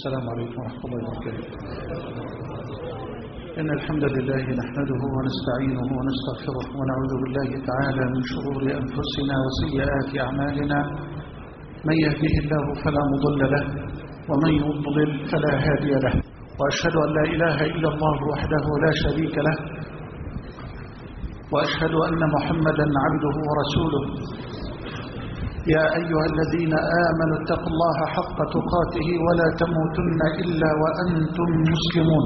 السلام عليكم ورحمة الله وبركاته. إن الحمد لله نحمده ونستعينه ونستغفره ونعوذ بالله تعالى من شرور أنفسنا وسيئات أعمالنا. من يهده الله فلا مضل له ومن يضلل فلا هادي له، وأشهد أن لا إله إلا الله وحده لا شريك له، وأشهد أن محمدا عبده ورسوله. يا أيها الذين آمنوا اتقوا الله حق تقاته ولا تموتن إلا وأنتم مسلمون.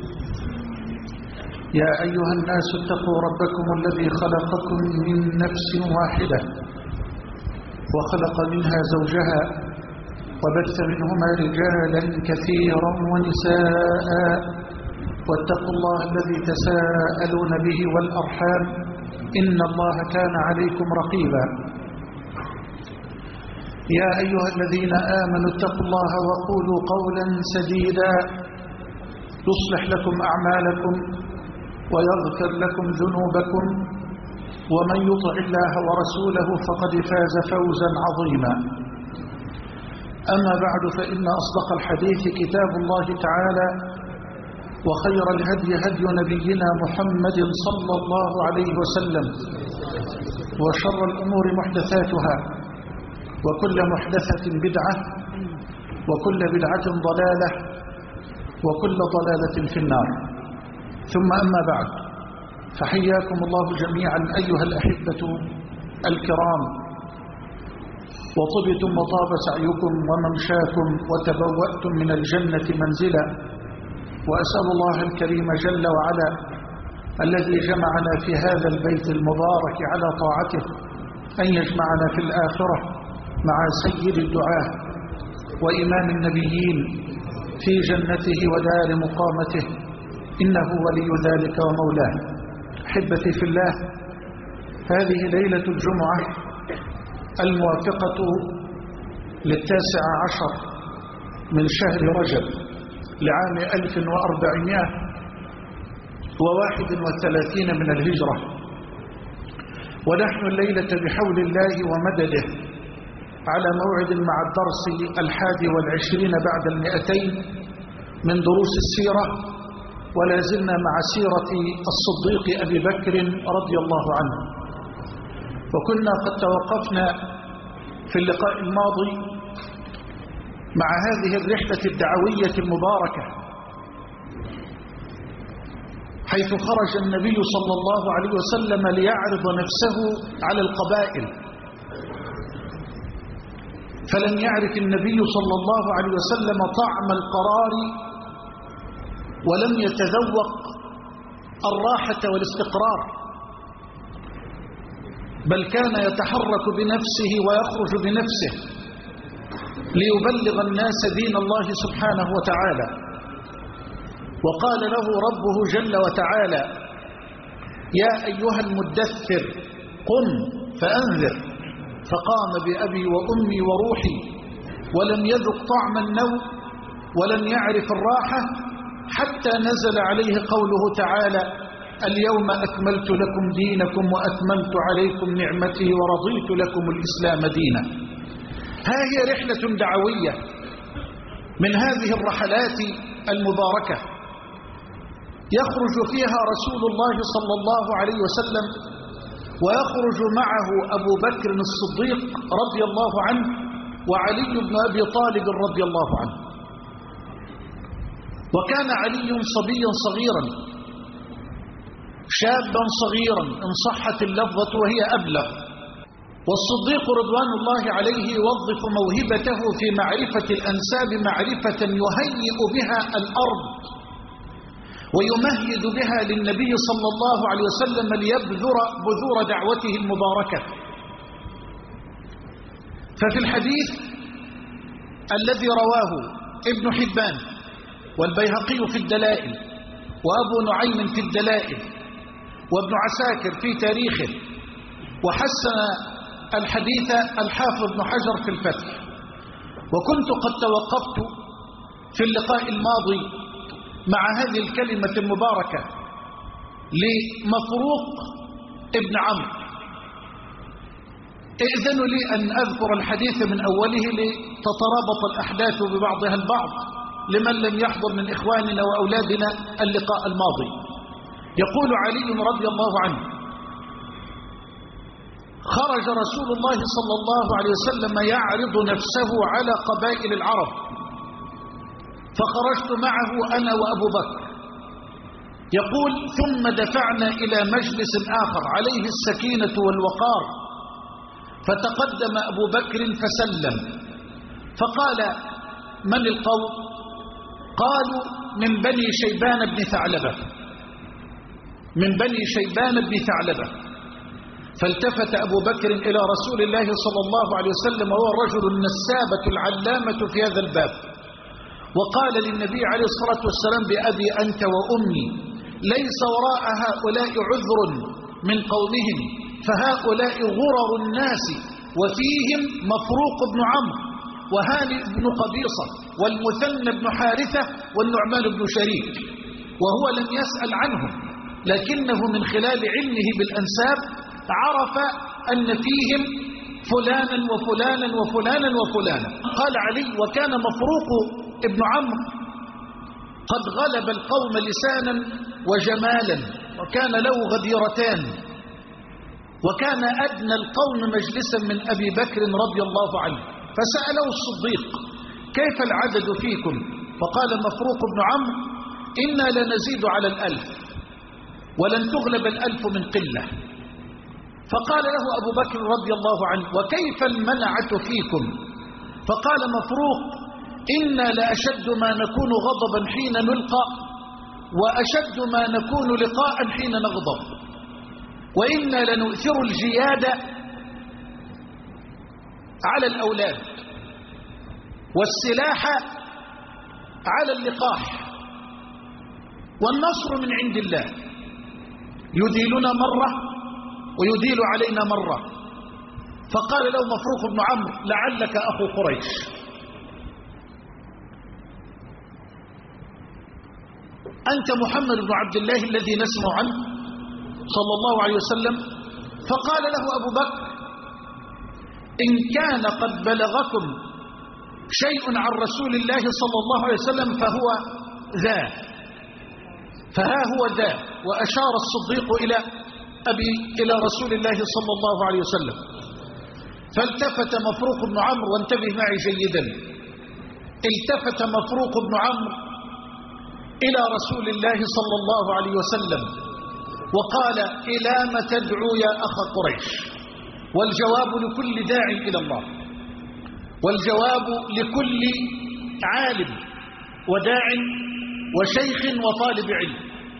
يا أيها الناس اتقوا ربكم الذي خلقكم من نفس واحدة وخلق منها زوجها وبث منهما رجالا كثيرا ونساء، واتقوا الله الذي تساءلون به والأرحام إن الله كان عليكم رقيبا. يا أيها الذين آمنوا اتقوا الله وقولوا قولا سديدا يصلح لكم أعمالكم ويغفر لكم ذنوبكم، ومن يطع الله ورسوله فقد فاز فوزا عظيما. أما بعد، فإن أصدق الحديث كتاب الله تعالى، وخير الهدي هدي نبينا محمد صلى الله عليه وسلم، وشر الأمور محدثاتها، وكل محدثة بدعة، وكل بدعة ضلالة، وكل ضلالة في النار. ثم أما بعد، فحياكم الله جميعا أيها الأحبة الكرام، وطبتم وطاب سعيكم وممشاكم وتبوأتم من الجنة منزلا. وأسأل الله الكريم جل وعلا الذي جمعنا في هذا البيت المبارك على طاعته أن يجمعنا في الآخرة مع سيد الدعاة وإمام النبيين في جنته ودار مقامته، إنه ولي ذلك ومولاه. أحبتي في الله، هذه ليلة الجمعة الموافقة 19 من شهر رجب لعام 1431 من الهجرة، ونحن الليلة بحول الله ومدده على موعد مع الدرس 21 بعد 200 من دروس السيرة، ولا زلنا مع سيرة الصديق أبي بكر رضي الله عنه. وكنا قد توقفنا في اللقاء الماضي مع هذه الرحلة الدعوية المباركة، حيث خرج النبي صلى الله عليه وسلم ليعرض نفسه على القبائل، فلم يعرف النبي صلى الله عليه وسلم طعم القرار، ولم يتذوق الراحة والاستقرار، بل كان يتحرك بنفسه ويخرج بنفسه ليبلغ الناس دين الله سبحانه وتعالى. وقال له ربه جل وتعالى: يا أيها المدثر قم فأنذر. فقام بأبي وأمي وروحي، ولم يذق طعم النوم ولم يعرف الراحة، حتى نزل عليه قوله تعالى: اليوم أكملت لكم دينكم وأتممت عليكم نعمتي ورضيت لكم الإسلام دينا. هذه رحلة دعوية من هذه الرحلات المباركة يخرج فيها رسول الله صلى الله عليه وسلم، ويخرج معه أبو بكر الصديق رضي الله عنه، وعلي بن أبي طالب رضي الله عنه. وكان علي صبيا صغيرا شابا صغيرا إن صحت اللفظة وهي أبلغ، والصديق رضوان الله عليه يوظف موهبته في معرفة الأنساب معرفة يهيئ بها الأرض ويمهد بها للنبي صلى الله عليه وسلم ليبذر بذور دعوته المباركة. ففي الحديث الذي رواه ابن حبان والبيهقي في الدلائل وأبو نعيم في الدلائل وابن عساكر في تاريخه، وحسن الحديث الحافظ ابن حجر في الفتح. وكنت قد توقفت في اللقاء الماضي مع هذه الكلمة المباركة لمفروق ابن عمرو. ائذنوا لي أن أذكر الحديث من أوله لتترابط الأحداث ببعضها البعض لمن لم يحضر من إخواننا وأولادنا اللقاء الماضي. يقول علي رضي الله عنه: خرج رسول الله صلى الله عليه وسلم يعرض نفسه على قبائل العرب، فخرجت معه أنا وأبو بكر. يقول: ثم دفعنا إلى مجلس آخر عليه السكينة والوقار، فتقدم أبو بكر فسلم، فقال: من القوم؟ قالوا: من بني شيبان بن ثعلبة، من بني شيبان بن ثعلبة. فالتفت أبو بكر إلى رسول الله صلى الله عليه وسلم وهو الرجل النسابة العلامة في هذا الباب، وقال للنبي عليه الصلاة والسلام: بأبي أنت وأمي، ليس وراء هؤلاء عذر من قومهم، فهؤلاء غرر الناس، وفيهم مفروق بن عمرو وهانئ بن قبيصة والمثنى بن حارثة والنعمان بن شريك، وهو لم يسأل عنهم، لكنه من خلال علمه بالأنساب عرف أن فيهم فلانا وفلانا وفلانا وفلانا. قال علي: وكان مفروق ابن عمرو قد غلب القوم لسانا وجمالا، وكان له غديرتان، وكان أدنى القوم مجلسا من أبي بكر رضي الله عنه. فسأله الصديق: كيف العدد فيكم؟ فقال مفروق بن عمرو: إنا لنزيد على 1000 ولن تغلب 1000 من قلة. فقال له أبو بكر رضي الله عنه: وكيف المنعة فيكم؟ فقال مفروق: إنا لأشد ما نكون غضبا حين نلقى، وأشد ما نكون لقاء حين نغضب، وإنا لنؤثر الجياد على الأولاد والسلاح على اللقاح، والنصر من عند الله، يديلنا مرة ويديل علينا مرة. فقال له مفروق بن عمرو: لعلك أخو قريش. أنت محمد بن عبد الله الذي نسمع عنه صلى الله عليه وسلم. فقال له أبو بكر: إن كان قد بلغكم شيء عن رسول الله صلى الله عليه وسلم فها هو ذا. وأشار الصديق إلى رسول الله صلى الله عليه وسلم. فالتفت مفروق بن عمرو، وانتبه معي جيدا، التفت مفروق بن عمرو إلى رسول الله صلى الله عليه وسلم وقال: إلى ما تدعو يا أخ قريش؟ والجواب لكل داع إلى الله، والجواب لكل عالم وداع وشيخ وطالب علم،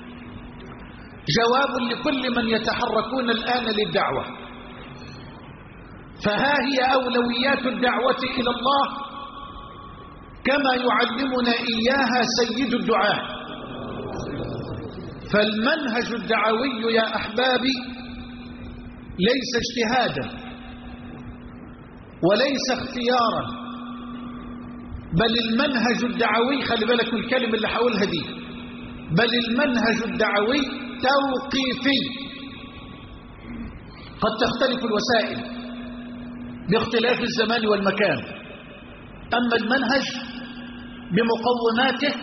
جواب لكل من يتحركون الآن للدعوة. فها هي أولويات الدعوة إلى الله كما يعلمنا إياها سيد الدعاء. فالمنهج الدعوي يا أحبابي ليس اجتهادا وليس اختيارا، بل المنهج الدعوي، خلي بالك من الكلمة اللي حاولها دي، بل المنهج الدعوي توقيفي. قد تختلف الوسائل باختلاف الزمان والمكان، أما المنهج بمقوماته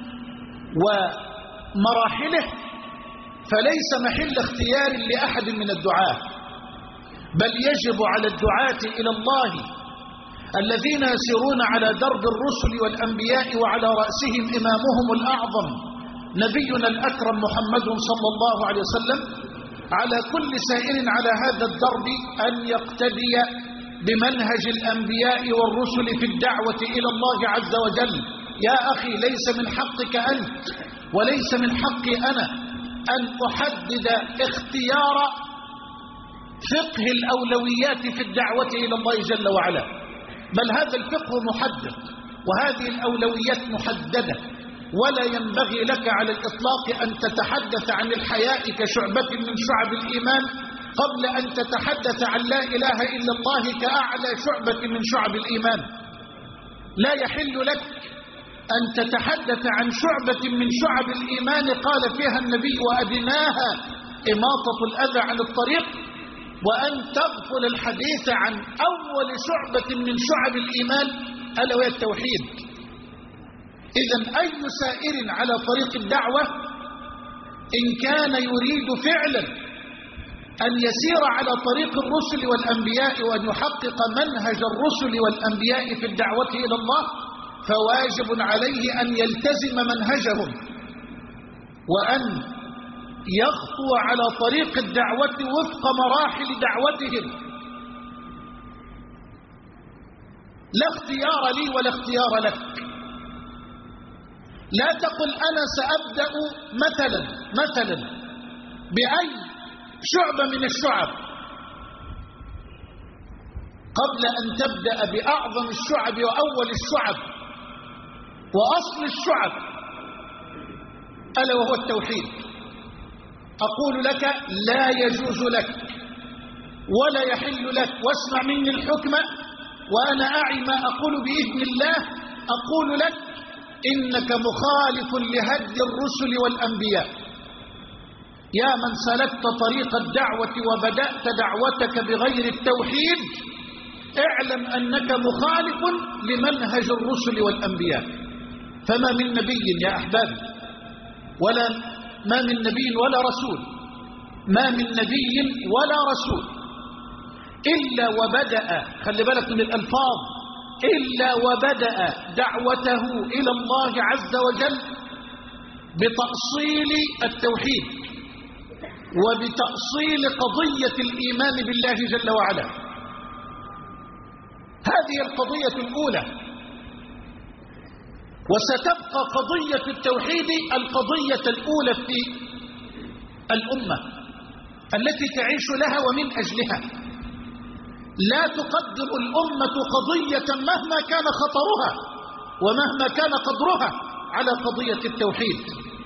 ومراحله فليس محل اختيار لأحد من الدعاة، بل يجب على الدعاة إلى الله الذين يسيرون على درب الرسل والأنبياء وعلى رأسهم إمامهم الأعظم نبينا الأكرم محمد صلى الله عليه وسلم، على كل سائر على هذا الدرب أن يقتدي بمنهج الأنبياء والرسل في الدعوة إلى الله عز وجل. يا أخي، ليس من حقك أنت وليس من حقي أنا أن أحدد اختيار فقه الأولويات في الدعوة إلى الله جل وعلا، بل هذا الفقه محدد وهذه الأولويات محددة، ولا ينبغي لك على الإطلاق أن تتحدث عن الحياء كشعبة من شعب الإيمان قبل أن تتحدث عن لا إله إلا الله كأعلى شعبة من شعب الإيمان. لا يحل لك أن تتحدث عن شعبة من شعب الإيمان قال فيها النبي: وأدناها إماطة الأذى عن الطريق، وأن تغفل الحديث عن أول شعبة من شعب الإيمان ألا وهي التوحيد. إذن أي سائر على طريق الدعوة إن كان يريد فعلا أن يسير على طريق الرسل والأنبياء وأن يحقق منهج الرسل والأنبياء في الدعوة إلى الله فواجب عليه أن يلتزم منهجهم وأن يخطو على طريق الدعوة وفق مراحل دعوتهم. لا اختيار لي ولا اختيار لك. لا تقل أنا سأبدأ مثلا بأي شعبة من الشعب قبل أن تبدأ بأعظم الشعب وأول الشعب وأصل الشعب ألا وهو التوحيد. أقول لك لا يجوز لك ولا يحل لك، واسمع مني الحكم وأنا أعي ما أقول بإذن الله. أقول لك إنك مخالف لهدي الرسل والأنبياء. يا من سلكت طريق الدعوة وبدأت دعوتك بغير التوحيد اعلم أنك مخالف لمنهج الرسل والأنبياء. فما من نبي يا أحبابي ما من نبي ولا رسول، ما من نبي ولا رسول إلا وبدأ، خلي بالك من الألفاظ، إلا وبدأ دعوته إلى الله عز وجل بتأصيل التوحيد وبتأصيل قضية الإيمان بالله جل وعلا. هذه القضية الأولى، وستبقى قضية التوحيد القضية الأولى في الأمة التي تعيش لها ومن أجلها. لا تقدر الأمة قضية مهما كان خطرها ومهما كان قدرها على قضية التوحيد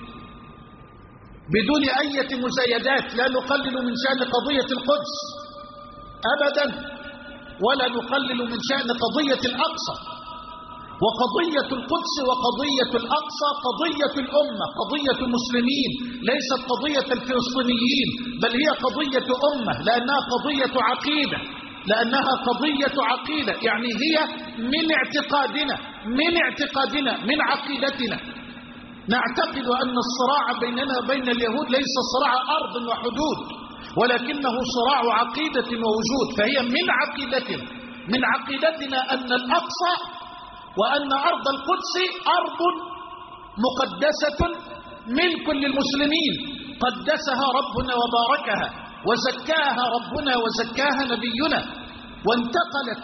بدون أي مزايدات. لا نقلل من شأن قضية القدس أبدا، ولا نقلل من شأن قضية الأقصى. وقضية القدس وقضية الأقصى قضية الأمة، قضية المسلمين، ليست قضية الفلسطينيين، بل هي قضية أمة، لأنها قضية عقيدة، لأنها قضية عقيدة، يعني هي من اعتقادنا من عقيدتنا. نعتقد أن الصراع بيننا وبين اليهود ليس صراع أرض وحدود، ولكنه صراع عقيدة ووجود. فهي من عقيدتنا أن الأقصى وأن أرض القدس أرض مقدسة ملك للمسلمين، قدسها ربنا وباركها وزكاها ربنا وزكاها نبينا، وانتقلت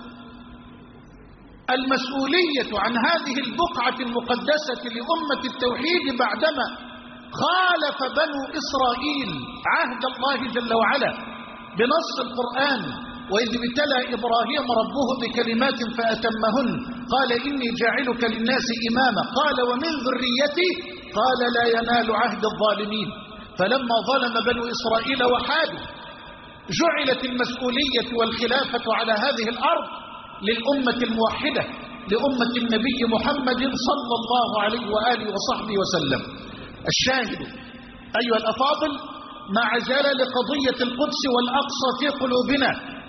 المسؤولية عن هذه البقعة المقدسة لأمة التوحيد بعدما خالف بنو إسرائيل عهد الله جل وعلا بنص القرآن: وإذ ابتلى إبراهيم ربه بكلمات فأتمهن قال إني جاعلك للناس إماما قال ومن ذريتي قال لا ينال عهد الظالمين. فلما ظلم بنو إسرائيل وحادوا جعلت المسؤولية والخلافة على هذه الأرض للأمة الموحدة، لأمة النبي محمد صلى الله عليه وآله وصحبه وسلم. الشاهد أيها الأفاضل، مع جلل قضية القدس والأقصى في قلوبنا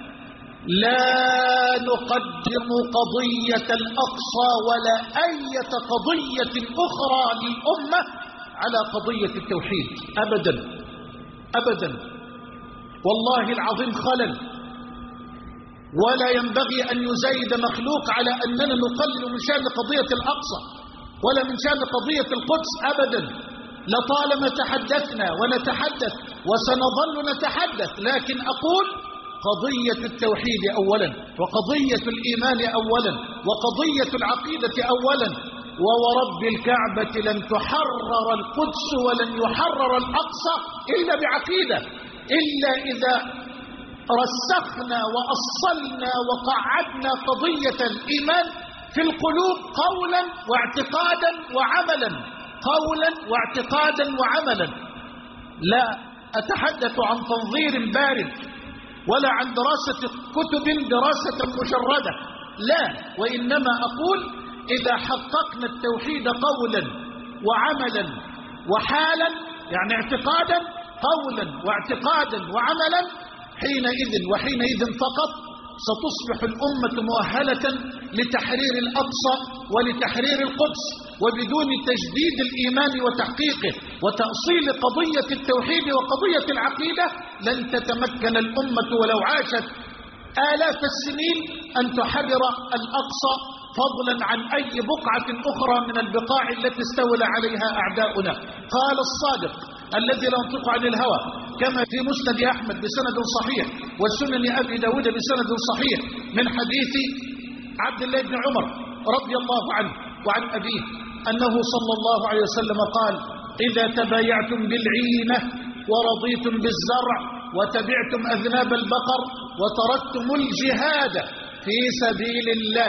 لا نقدم قضية الأقصى ولا أي قضية أخرى للأمة على قضية التوحيد أبدا أبدا، والله العظيم خلل. ولا ينبغي أن يزايد مخلوق على أننا نقلل من شأن قضية الأقصى ولا من شأن قضية القدس أبدا. لطالما تحدثنا ونتحدث وسنظل نتحدث، لكن أقول قضية التوحيد أولا، وقضية الإيمان أولا، وقضية العقيدة أولا. وورب الكعبة لن تحرر القدس ولن يحرر الأقصى إلا بعقيدة، إلا إذا رسخنا وأصلنا وقعدنا قضية الإيمان في القلوب قولا واعتقادا وعملا، قولا واعتقادا وعملا. لا أتحدث عن تنظير بارد ولا عن دراسة كتب دراسة مجردة، لا، وإنما أقول إذا حققنا التوحيد قولا وعملا وحالا، يعني اعتقادا قولا واعتقادا وعملا، حينئذ فقط ستصبح الأمة مؤهلة لتحرير الأقصى ولتحرير القدس. وبدون تجديد الإيمان وتحقيقه وتأصيل قضية التوحيد وقضية العقيدة لن تتمكن الأمة ولو عاشت آلاف السنين أن تحرر الأقصى، فضلا عن أي بقعة أخرى من البقاع التي استولى عليها أعداؤنا. قال الصادق الذي لا ينطق عن الهوى كما في مسند أحمد بسند صحيح وسنن أبي داود بسند صحيح من حديث عبد الله بن عمر رضي الله عنه وعن أبيه أنه صلى الله عليه وسلم قال: إذا تبايعتم بالعينة ورضيتم بالزرع وتبعتم أذناب البقر وتركتم الجهاد في سبيل الله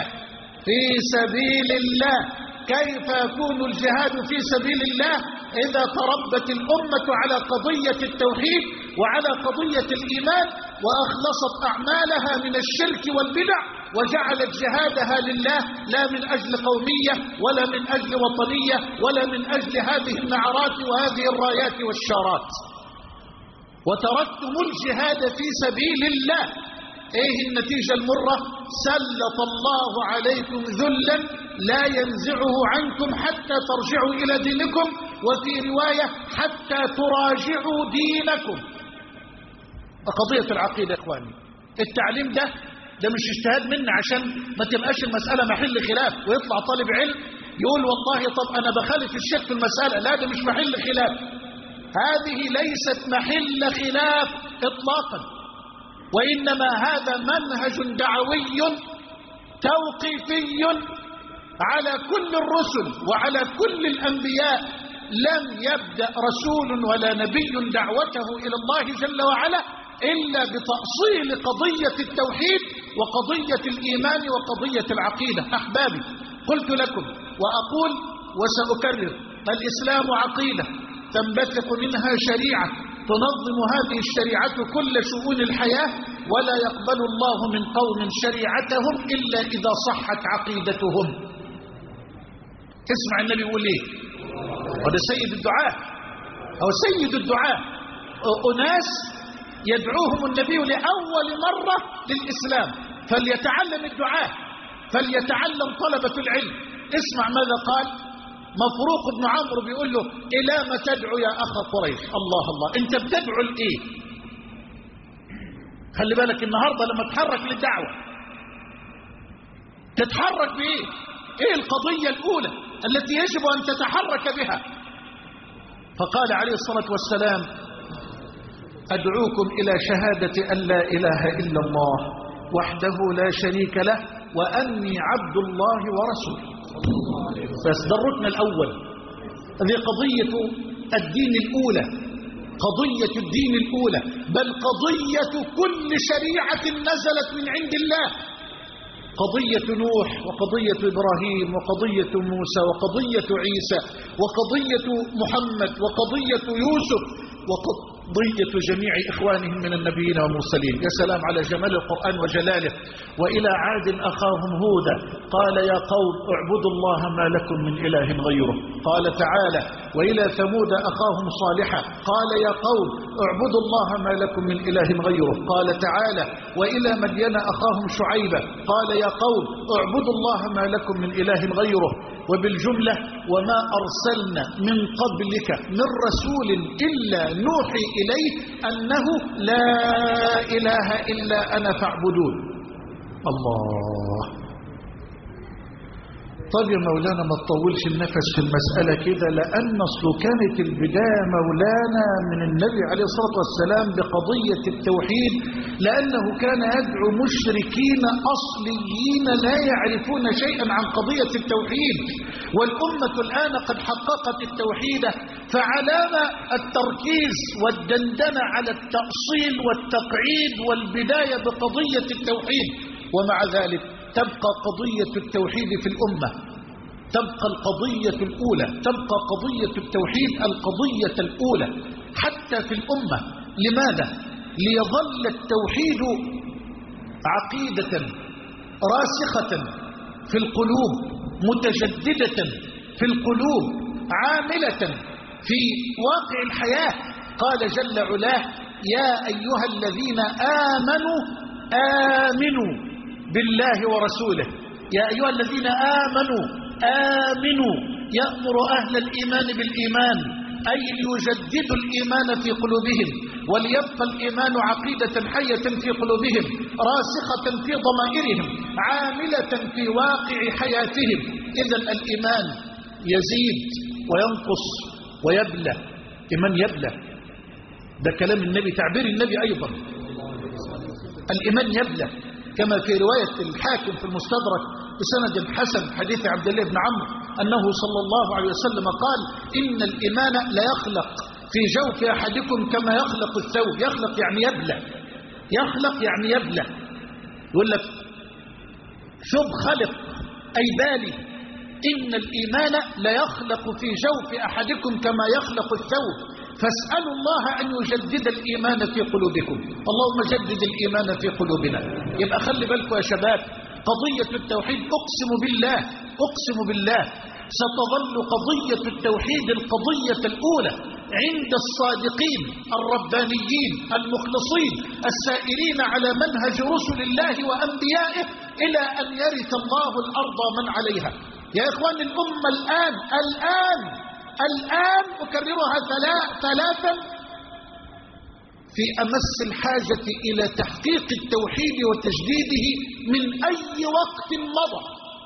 كيف يكون الجهاد في سبيل الله إذا تربت الأمة على قضية التوحيد وعلى قضية الإيمان وأخلصت أعمالها من الشرك والبدع وجعلت جهادها لله لا من أجل قومية ولا من أجل وطنية ولا من أجل هذه النعرات وهذه الرايات والشارات. وتركتم الجهاد في سبيل الله، ايه النتيجة المرة؟ سلط الله عليكم ذلا لا ينزعه عنكم حتى ترجعوا إلى دينكم، وفي رواية حتى تراجعوا دينكم. قضية العقيدة يا اخواني، التعليم ده مش اجتهاد منا عشان ما تبقاش المسألة محل خلاف ويطلع طالب علم يقول والله طب انا بخالف الشيخ في المسألة. لا، ده مش محل خلاف، هذه ليست محل خلاف اطلاقا، وإنما هذا منهج دعوي توقيفي على كل الرسل وعلى كل الأنبياء. لم يبدأ رسول ولا نبي دعوته إلى الله جل وعلا إلا بتأصيل قضية التوحيد وقضية الإيمان وقضية العقيدة. أحبابي، قلت لكم وأقول وسأكرر: الإسلام عقيدة تنبثق منها شريعة تنظم هذه الشريعة كل شؤون الحياة، ولا يقبل الله من قوم شريعتهم إلا إذا صحت عقيدتهم. اسمع النبي يقول ايه، هذا سيد الدعاء أو سيد الدعاء، أناس يدعوهم النبي لأول مرة للإسلام، فليتعلم الدعاء، فليتعلم طلبة العلم. اسمع ماذا قال مفروق بن عمرو، بيقول له: إلى ما تدعو يا أخ قريش؟ الله الله، أنت بتدعو لإيه؟ خلي بالك النهاردة لما تحرك للدعوة تتحرك بإيه؟ إيه القضية الأولى التي يجب أن تتحرك بها؟ فقال عليه الصلاة والسلام: أدعوكم إلى شهادة أن لا إله إلا الله وحده لا شريك له وأني عبد الله ورسوله. بس ده الركن الأول، هذه قضية الدين الأولى، قضية الدين الأولى، بل قضية كل شريعة نزلت من عند الله. قضية نوح وقضية إبراهيم وقضية موسى وقضية عيسى وقضية محمد وقضية يوسف وقضية جميع إخوانهم من النبيين والمرسلين. يا سلام على جمال القرآن وجلاله. وإلى عاد أخاهم هودا قال: يا قوم اعبدوا الله ما لكم من إله غيره. قال تعالى: وإلى ثمود أخاهم صالحا قال: يا قوم اعبدوا الله ما لكم من إله غيره. قال تعالى: وإلى مدين أخاهم شعيبا قال: يا قوم اعبدوا الله ما لكم من إله غيره. وبالجملة: وما أرسلنا من قبلك من رسول إلا نوحي إليه أنه لا إله إلا أنا فاعبدون. الله. طب يا مولانا ما تطولش النفس في المسألة كده، لأن أصله كانت البداية مولانا من النبي عليه الصلاة والسلام بقضية التوحيد، لأنه كان يدعو مشركين أصليين لا يعرفون شيئا عن قضية التوحيد، والأمة الآن قد حققت التوحيد، فعلامة التركيز والدندنة على التأصيل والتقعيد والبداية بقضية التوحيد. ومع ذلك تبقى قضية التوحيد في الأمة، تبقى القضية الأولى، تبقى قضية التوحيد القضية الأولى حتى في الأمة. لماذا؟ ليظل التوحيد عقيدة راسخة في القلوب، متجددة في القلوب، عاملة في واقع الحياة. قال جل علاه: يا أيها الذين آمنوا بالله ورسوله. يا أيها الذين آمنوا يأمر أهل الإيمان بالإيمان، أي ليجددوا الإيمان في قلوبهم وليبقى الإيمان عقيدة حية في قلوبهم راسخة في ضمائرهم عاملة في واقع حياتهم. إذن الإيمان يزيد وينقص ويبلى. إيمان يبلى، ده كلام النبي، تعبير النبي أيضا. الإيمان يبلى كما في رواية الحاكم في المستدرك بسند حسن حديث عبد الله بن عمرو أنه صلى الله عليه وسلم قال: إن الإيمان لا يخلق في جوف أحدكم كما يخلق الثوب. يخلق يعني يبلى، يخلق يعني يبلى. يقول لك ثوب خلق أي بالي. إن الإيمان لا يخلق في جوف أحدكم كما يخلق الثوب، فاسألوا الله أن يجدد الإيمان في قلوبكم. اللهم جدد الإيمان في قلوبنا. يبقى خلي بالكم يا شباب، قضية التوحيد أقسم بالله، أقسم بالله ستظل قضية التوحيد القضية الأولى عند الصادقين الربانيين المخلصين السائرين على منهج رسل الله وأنبيائه إلى أن يرث الله الأرض من عليها. يا إخوان الأمة الآن أكررها ثلاثا في أمس الحاجة إلى تحقيق التوحيد وتجديده من أي وقت مضى.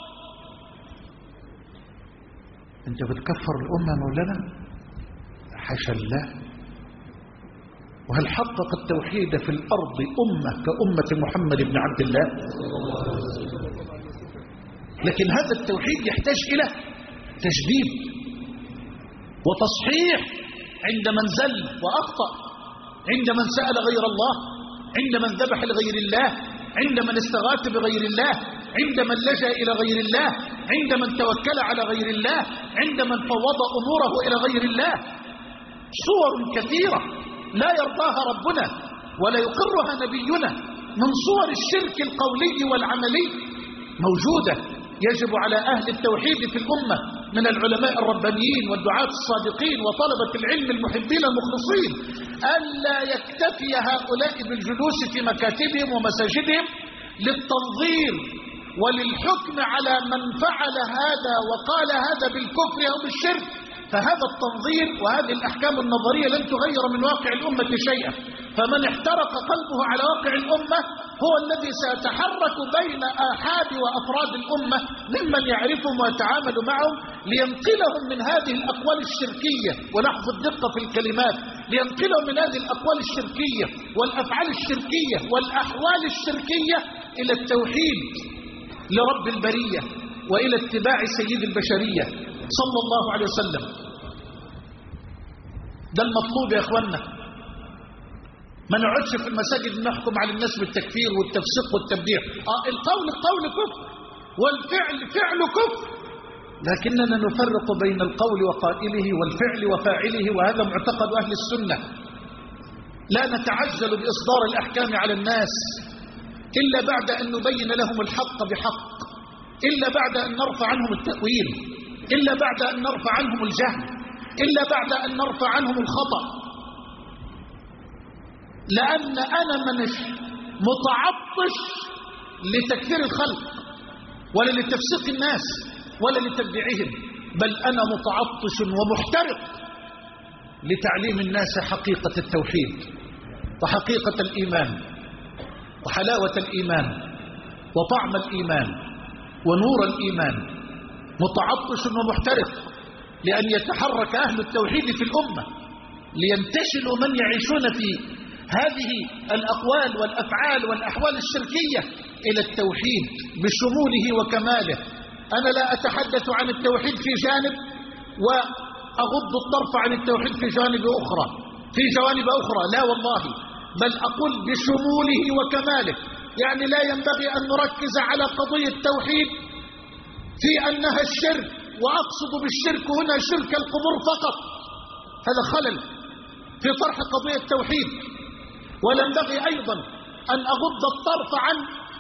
أنت بتكفر الأمة مولانا؟ حاشا الله. وهل حقق التوحيد في الأرض أمة كأمة محمد بن عبد الله؟ لكن هذا التوحيد يحتاج إلى تجديد وتصحيح عند من زل وأخطأ، عند من سأل غير الله، عند من ذبح لغير الله، عند من استغاث بغير الله، عند من لجأ إلى غير الله، عند من توكل على غير الله، عند من فوض أموره إلى غير الله. صور كثيرة لا يرضاها ربنا ولا يقرها نبينا من صور الشرك القولي والعملي موجودة. يجب على أهل التوحيد في الأمة من العلماء الربانيين والدعاة الصادقين وطلبة العلم المحبين المخلصين ألا يكتفي هؤلاء بالجلوس في مكاتبهم ومساجدهم للتنظير وللحكم على من فعل هذا وقال هذا بالكفر أو بالشرك، فهذا التنظير وهذه الأحكام النظرية لن تغير من واقع الأمة شيئا. فمن احترق قلبه على واقع الأمة هو الذي سيتحرك بين آحاد وأفراد الأمة ممن يعرفهم ويتعامل معهم لينقلهم من هذه الأقوال الشركية، ولحظ الدقة في الكلمات، لينقلهم من هذه الأقوال الشركية والأفعال الشركية والأحوال الشركية إلى التوحيد لرب البرية وإلى اتباع سيد البشرية صلى الله عليه وسلم. ده المطلوب يا اخوانا. ما نقعدش في المساجد نحكم على الناس بالتكفير والتفسيق والتبديع. القول قول كفر والفعل فعل كفر، لكننا نفرق بين القول وقائله والفعل وفاعله، وهذا معتقد أهل السنة. لا نتعجل بإصدار الأحكام على الناس إلا بعد أن نبين لهم الحق بحق، إلا بعد أن نرفع عنهم التأويل، إلا بعد أن نرفع عنهم الجهل، إلا بعد أن نرفع عنهم الخطأ. لأن أنا منش متعطش لتكفير الخلق ولا لتفسيق الناس ولا لتبديعهم، بل أنا متعطش ومحترق لتعليم الناس حقيقة التوحيد وحقيقة الإيمان وحلاوة الإيمان وطعم الإيمان ونور الإيمان. متعطش ومحترق لأن يتحرك أهل التوحيد في الأمة لينتشلوا من يعيشون في هذه الأقوال والأفعال والأحوال الشركية إلى التوحيد بشموله وكماله. أنا لا أتحدث عن التوحيد في جانب وأغض الطرف عن التوحيد في جوانب أخرى، لا والله، بل أقول بشموله وكماله. يعني لا ينبغي أن نركز على قضية التوحيد في أنها الشرك، وأقصد بالشرك هنا شرك القبور فقط، هذا خلل في طرح قضية التوحيد. وينبغي أيضا أن أغض الطرف عن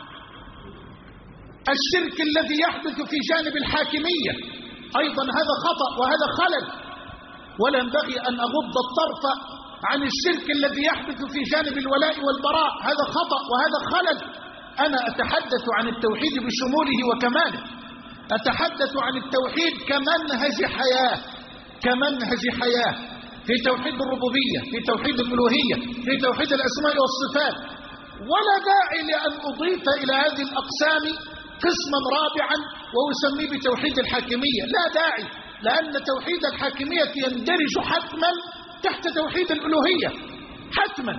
الشرك الذي يحدث في جانب الحاكمية، أيضا هذا خطأ وهذا خلل. ولا ينبغي أن أغض الطرف عن الشرك الذي يحدث في جانب الولاء والبراء، هذا خطأ وهذا خلل. أنا أتحدث عن التوحيد بشموله وكماله. أتحدث عن التوحيد كمنهج حياة، كمنهج حياة في توحيد الربوبية، في توحيد الألوهية، في توحيد الأسماء والصفات. ولا داعي لأن أضيف إلى هذه الأقسام قسما رابعا وأسميه بتوحيد الحاكمية، لا داعي، لأن توحيد الحاكمية يندرج حتما تحت توحيد الألوهية حتما.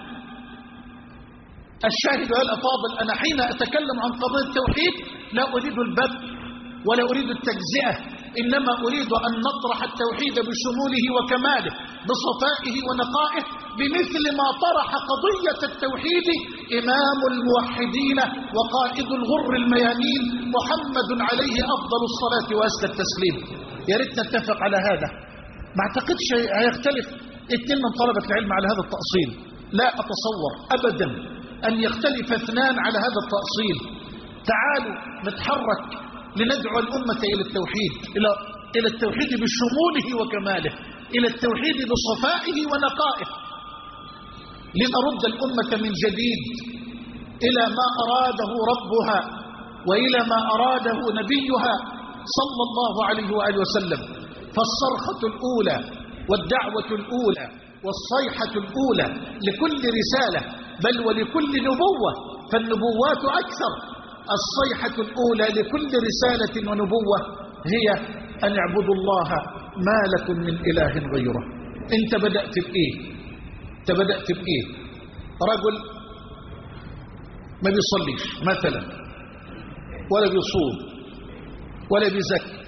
الشاهد يا الأفاضل، أنا حين أتكلم عن قضية التوحيد لا أريد البث ولا أريد التجزئة، إنما أريد أن نطرح التوحيد بشموله وكماله بصفائه ونقائه، بمثل ما طرح قضية التوحيد إمام الموحدين وقائد الغر الميامين محمد عليه أفضل الصلاة وأزكى التسليم. يا ريت نتفق على هذا. ما اعتقدش هيختلف اثنين من طلبة العلم على هذا التأصيل، لا أتصور أبدا أن يختلف اثنان على هذا التأصيل. تعالوا نتحرك لندعو الأمة إلى التوحيد، إلى التوحيد بشموله وكماله، إلى التوحيد بصفائه ونقائه، لنرد الأمة من جديد إلى ما أراده ربها وإلى ما أراده نبيها صلى الله عليه وآله وسلم. فالصرخة الأولى والدعوة الأولى والصيحة الأولى لكل رسالة، بل ولكل نبوة، فالنبوات أكثر، الصيحة الأولى لكل رسالة ونبوة هي أن اعبدوا الله ما لكم من إله غيره. انت بدأت بإيه؟ انت بدأت بإيه؟ رجل ما بيصليش مثلا، ولا بيصوم، ولا بيزكي،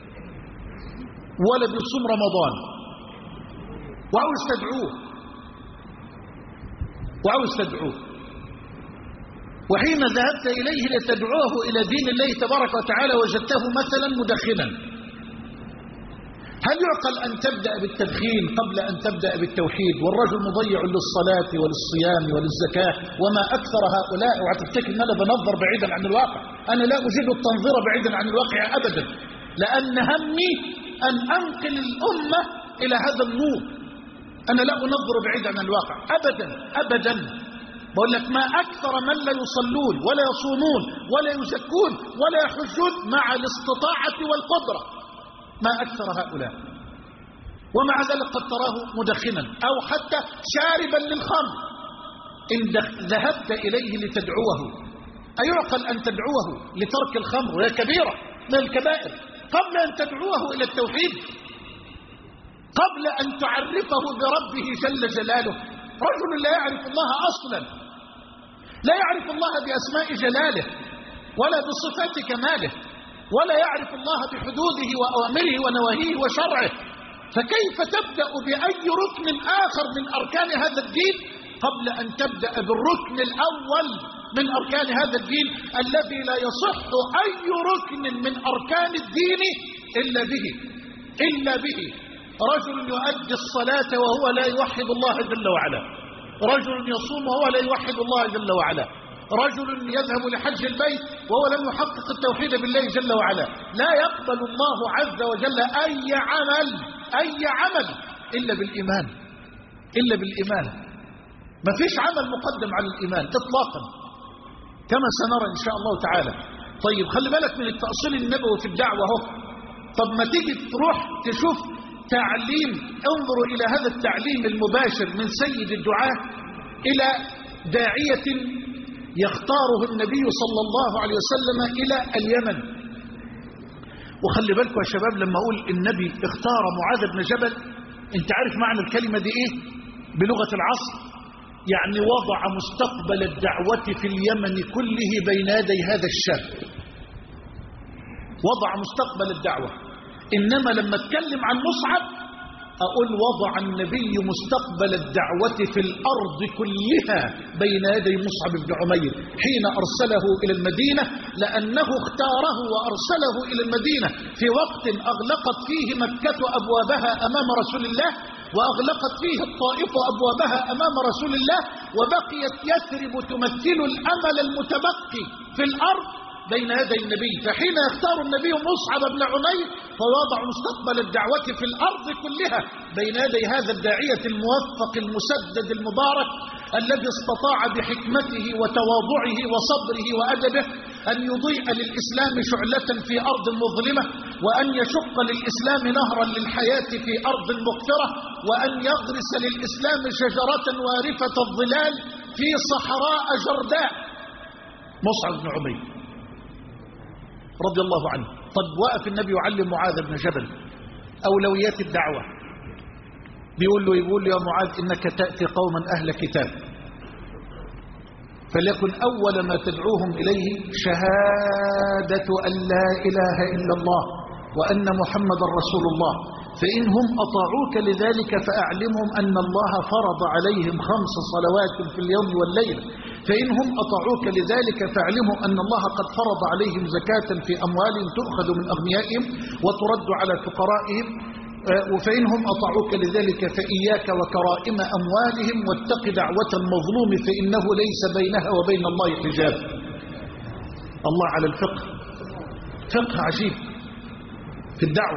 ولا بيصوم رمضان، وعاوز تدعوه، وحين ذهبت إليه لتدعوه إلى دين الله تبارك وتعالى وجدته مثلا مدخنا. هل يعقل أن تبدأ بالتدخين قبل أن تبدأ بالتوحيد؟ والرجل مضيع للصلاة وللصيام وللزكاة وما أكثر هؤلاء. وهتفتكر أن أنا بنظر بعيدا عن الواقع، أنا لا أجيد التنظير بعيدا عن الواقع أبدا، لأن همي أن أنقل الأمة إلى هذا النور. أنا لا أنظر بعيدا عن الواقع أبدا أبدا. بقول لك ما أكثر من لا يصلون ولا يصومون ولا يزكون ولا يحجون مع الاستطاعة والقدرة، ما أكثر هؤلاء، ومع ذلك قد تراه مدخنا أو حتى شاربا للخمر. إن ذهبت إليه لتدعوه، أيعقل أن تدعوه لترك الخمر وهي كبيرة من الكبائر قبل أن تدعوه إلى التوحيد، قبل أن تعرفه بربه جل جلاله؟ رجل لا يعرف الله أصلا، لا يعرف الله بأسماء جلاله ولا بصفات كماله، ولا يعرف الله بحدوده وأوامره ونواهيه وشرعه، فكيف تبدأ بأي ركن آخر من أركان هذا الدين قبل أن تبدأ بالركن الأول من أركان هذا الدين الذي لا يصح أي ركن من أركان الدين إلا به. رجل يؤدي الصلاة وهو لا يوحد الله جل وعلا، رجل يصوم وهو لا يوحد الله جل وعلا، رجل يذهب لحج البيت وهو لم يحقق التوحيد بالله جل وعلا. لا يقبل الله عز وجل أي عمل إلا بالإيمان. ما فيش عمل مقدم على الإيمان إطلاقا كما سنرى إن شاء الله تعالى. طيب خلي بالك من التأصيل النبوي في الدعوة اهو. طب ما تيجي تروح تشوف تعليم، انظروا إلى هذا التعليم المباشر من سيد الدعاة إلى داعية يختاره النبي صلى الله عليه وسلم إلى اليمن. وخلي بالكم يا شباب لما أقول النبي اختار معاذ بن جبل، انت عارف معنى الكلمة دي ايه بلغة العصر؟ يعني وضع مستقبل الدعوة في اليمن كله بين يدي هذا الشاب، وضع مستقبل الدعوة. إنما لما اتكلم عن مصعب أقول وضع النبي مستقبل الدعوة في الأرض كلها بين يدي مصعب بن عمير حين أرسله إلى المدينة، لأنه اختاره وأرسله إلى المدينة في وقت أغلقت فيه مكة أبوابها أمام رسول الله، وأغلقت فيه الطائف أبوابها أمام رسول الله، وبقيت يثرب تمثل الأمل المتبقي في الأرض بين يدي النبي. فحين يختار النبي مصعب بن عمير فوضع مستقبل الدعوة في الأرض كلها بين يدي هذا الداعية الموفق المسدد المبارك الذي استطاع بحكمته وتواضعه وصبره وأدبه أن يضيء للإسلام شعلة في أرض مظلمة، وأن يشق للإسلام نهرا للحياة في أرض مغفرة، وأن يغرس للإسلام شجرة وارفة الظلال في صحراء جرداء. مصعب بن عمير رضي الله عنه. طب وقف النبي يعلم معاذ بن جبل أولويات الدعوة، بيقول له يا معاذ إنك تأتي قوما أهل كتاب، فليكن أول ما تدعوهم إليه شهادة أن لا إله إلا الله وأن محمد رسول الله، فإنهم أطاعوك لذلك فأعلمهم أن الله فرض عليهم 5 صلوات في اليوم والليلة، فإنهم أطاعوك لذلك فأعلمهم أن الله قد فرض عليهم زكاة في أموالهم تؤخذ من أغنيائهم وترد على فقرائهم، فإنهم أطاعوك لذلك فإياك وكرائم أموالهم واتق دعوة المظلوم فإنه ليس بينها وبين الله حجاب. الله على الفقه، فقه عجيب في الدعوة.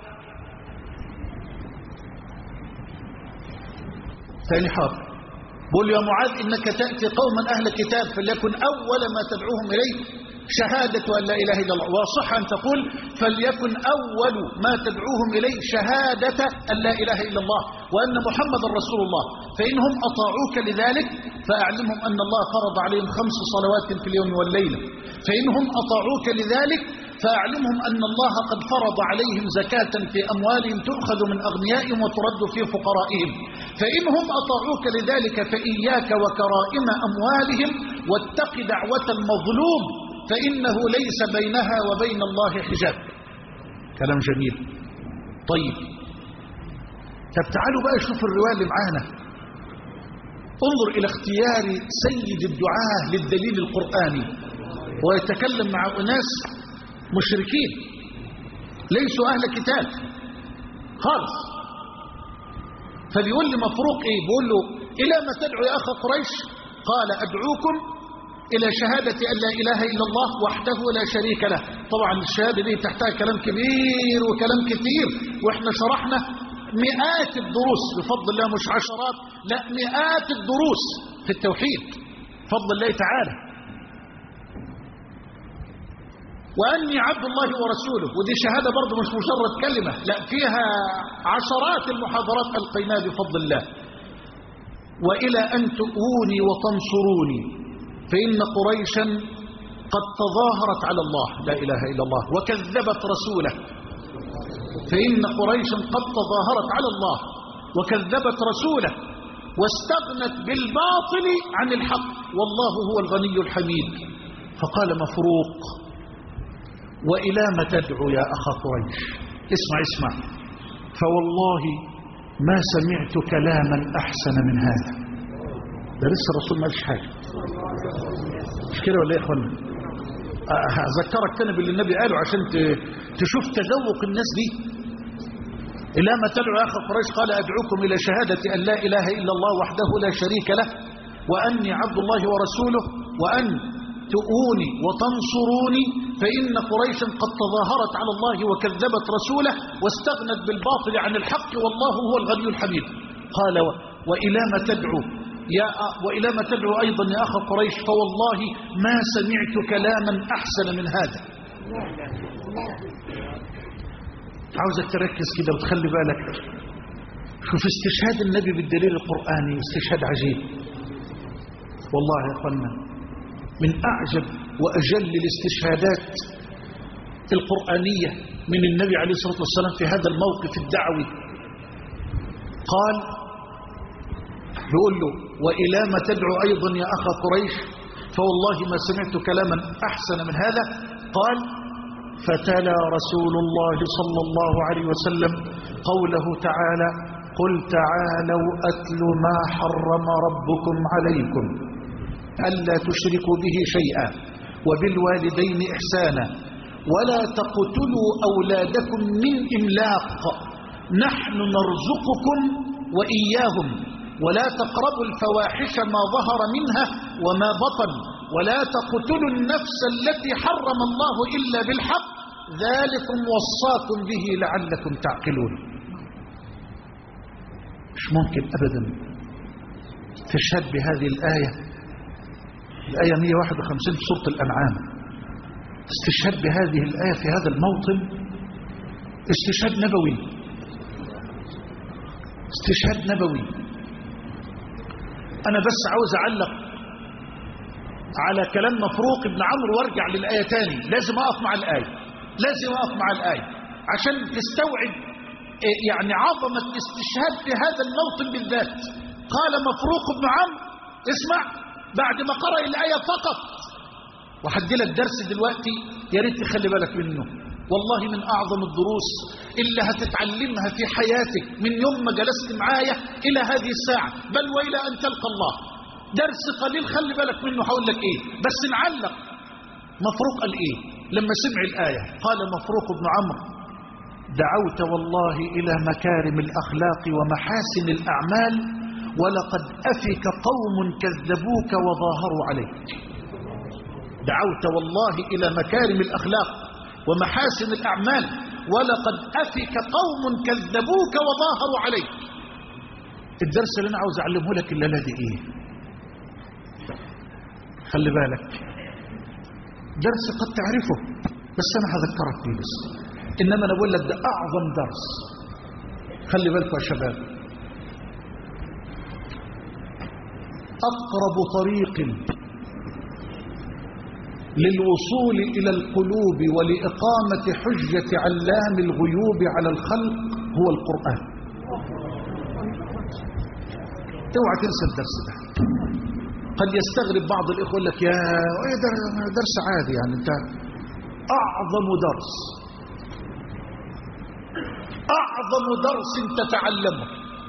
ثاني حاضر بقول يا معاذ إنك تأتي قوما أهل كتاب، فليكن أول ما تدعوهم إليه شهادة أن لا إله إلا الله، وصح أن تقول فليكن أول ما تدعوهم إليه شهادة أن لا إله إلا الله وأن محمد رسول الله، فإنهم أطاعوك لذلك فأعلمهم أن الله فرض عليهم 5 صلوات في اليوم والليلة، فإنهم أطاعوك لذلك فأعلمهم أن الله قد فرض عليهم زكاة في أموالهم تؤخذ من أغنيائهم وترد في فقرائهم، فإنهم أطاعوك لذلك فإياك وكرائم أموالهم واتق دعوة المظلوم فإنه ليس بينها وبين الله حجاب. كلام جميل. طيب طب تعالوا بقى شوف الرواية اللي معانا. انظر إلى اختيار سيد الدعاة للدليل القرآني ويتكلم مع أناس مشركين ليسوا أهل كتاب خالص. فبيقول لي مفروق إيه؟ بيقول له إلى ما تدعو يا أخ قريش؟ قال أدعوكم إلى شهادة أن لا إله إلا الله وحده لا شريك له. طبعا الشهادة دي تحتاج كلام كبير وكلام كثير، وإحنا شرحنا مئات الدروس بفضل الله، مش عشرات، لا مئات الدروس في التوحيد بفضل الله تعالى. وأني عبد الله ورسوله، ودي شهادة برضو مش مجرد كلمة، لا فيها عشرات المحاضرات ألقيناها بفضل الله. وإلى أن تؤوني وتنصروني فإن قريشا قد تظاهرت على الله لا إله إلا الله وكذبت رسوله، فإن قريشا قد تظاهرت على الله وكذبت رسوله واستغنت بالباطل عن الحق والله هو الغني الحميد. فقال مفروق وإلى ما تدعو يا أخا قريش؟ اسمع فوالله ما سمعت كلاما أحسن من هذا. ده لسه الرسول ما قالش حاجة، مش كده ولا يا اخوانا؟ هذكرك تاني باللي النبي قاله عشان تشوف تذوق الناس دي. إلى ما تدعو يا أخا قريش؟ قال أدعوكم إلى شهادة أن لا إله إلا الله وحده لا شريك له وأني عبد الله ورسوله وأن تؤوني وتنصروني فإن قريشا قد تظاهرت على الله وكذبت رسوله واستغنت بالباطل عن الحق والله هو الغني الحميد. قال وإلى ما تدعو أيضا يا أخا قريش؟ فوالله ما سمعت كلاما أحسن من هذا. عاوزك تركز كده وتخلي بالك. شوف استشهاد النبي بالدليل القرآني استشهاد عجيب والله يا أخوانا، من أعجب وأجل الاستشهادات القرآنية من النبي عليه الصلاة والسلام في هذا الموقف الدعوي. قال بيقول له وإلى ما تدعو أيضا يا أخا قريش؟ فوالله ما سمعت كلاما أحسن من هذا. قال فتلا رسول الله صلى الله عليه وسلم قوله تعالى قل تعالوا أتل ما حرم ربكم عليكم ألا تشركوا به شيئا وبالوالدين إحسانا ولا تقتلوا أولادكم من إملاق نحن نرزقكم وإياهم ولا تقربوا الفواحش ما ظهر منها وما بطن ولا تقتلوا النفس التي حرم الله إلا بالحق ذلكم وصاكم به لعلكم تعقلون. مش ممكن أبدا تشهد بهذه الآية 151 في سورة الأنعام استشهاد بهذه الآية في هذا الموطن استشهاد نبوي، استشهاد نبوي. أنا بس عاوز أعلق على كلام مفروق ابن عمرو وارجع للآية تاني. لازم أقف مع الآية، لازم أقف مع الآية عشان تستوعب يعني عظمة الاستشهاد في هذا الموطن بالذات. قال مفروق ابن عمرو، اسمع بعد ما قرأ الآية فقط، وحدي لك درس دلوقتي يا ريت تخلي بالك منه، والله من أعظم الدروس اللي هتتعلمها في حياتك من يوم ما جلست معايا إلى هذه الساعة، بل وإلى أن تلقى الله. درس قليل خلي بالك منه. هقول لك إيه بس نعلق. مفروق قال إيه لما سمع الآية؟ قال مفروق بن عمرو: دعوت والله إلى مكارم الأخلاق ومحاسن الأعمال، ولقد أفك قوم كذبوك وظاهروا عليك. دعوت والله إلى مكارم الأخلاق ومحاسن الأعمال، ولقد أفك قوم كذبوك وظاهروا عليك. الدرس اللي أنا عاوز أعلمه لك الليلة دي إيه؟ خلي بالك، درس قد تعرفه بس أنا هذكرك فيه بس، إنما أنا بقول لك ده أعظم درس. خلي بالكم يا شباب، أقرب طريق للوصول إلى القلوب ولإقامة حجة علام الغيوب على الخلق هو القرآن. اوعى تنسى الدرس ده. قد يستغرب بعض الإخوة يقول لك يا درس عادي يعني. انت أعظم درس، أعظم درس تتعلمه،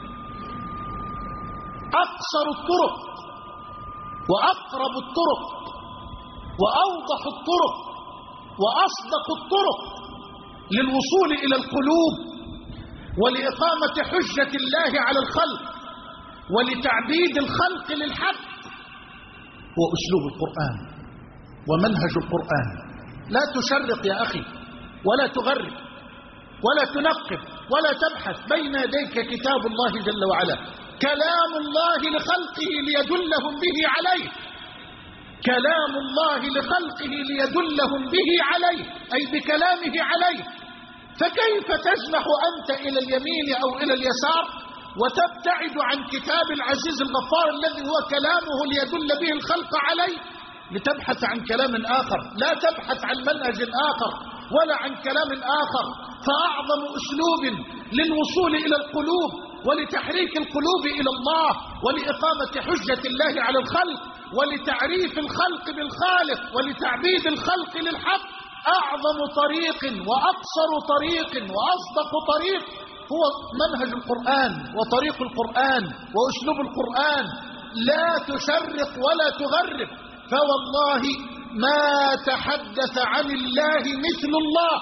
أقصر الطرق وأقرب الطرق وأوضح الطرق وأصدق الطرق للوصول إلى القلوب ولإقامة حجة الله على الخلق ولتعبيد الخلق للحق هو أسلوب القرآن ومنهج القرآن. لا تشرق يا أخي ولا تغرب ولا تنقب ولا تبحث، بين يديك كتاب الله جل وعلا، كلام الله لخلقه ليدلهم به عليه، كلام الله لخلقه ليدلهم به عليه، أي بكلامه عليه. فكيف تجنح أنت إلى اليمين أو إلى اليسار وتبتعد عن كتاب العزيز الغفار الذي هو كلامه ليدل به الخلق عليه لتبحث عن كلام آخر؟ لا تبحث عن منهج آخر ولا عن كلام آخر. فأعظم أسلوب للوصول إلى القلوب ولتحريك القلوب إلى الله ولإقامة حجة الله على الخلق ولتعريف الخلق بالخالق ولتعبيد الخلق للحق، أعظم طريق وأقصر طريق وأصدق طريق هو منهج القرآن وطريق القرآن وأسلوب القرآن. لا تشرق ولا تغرب، فوالله ما تحدث عن الله مثل الله،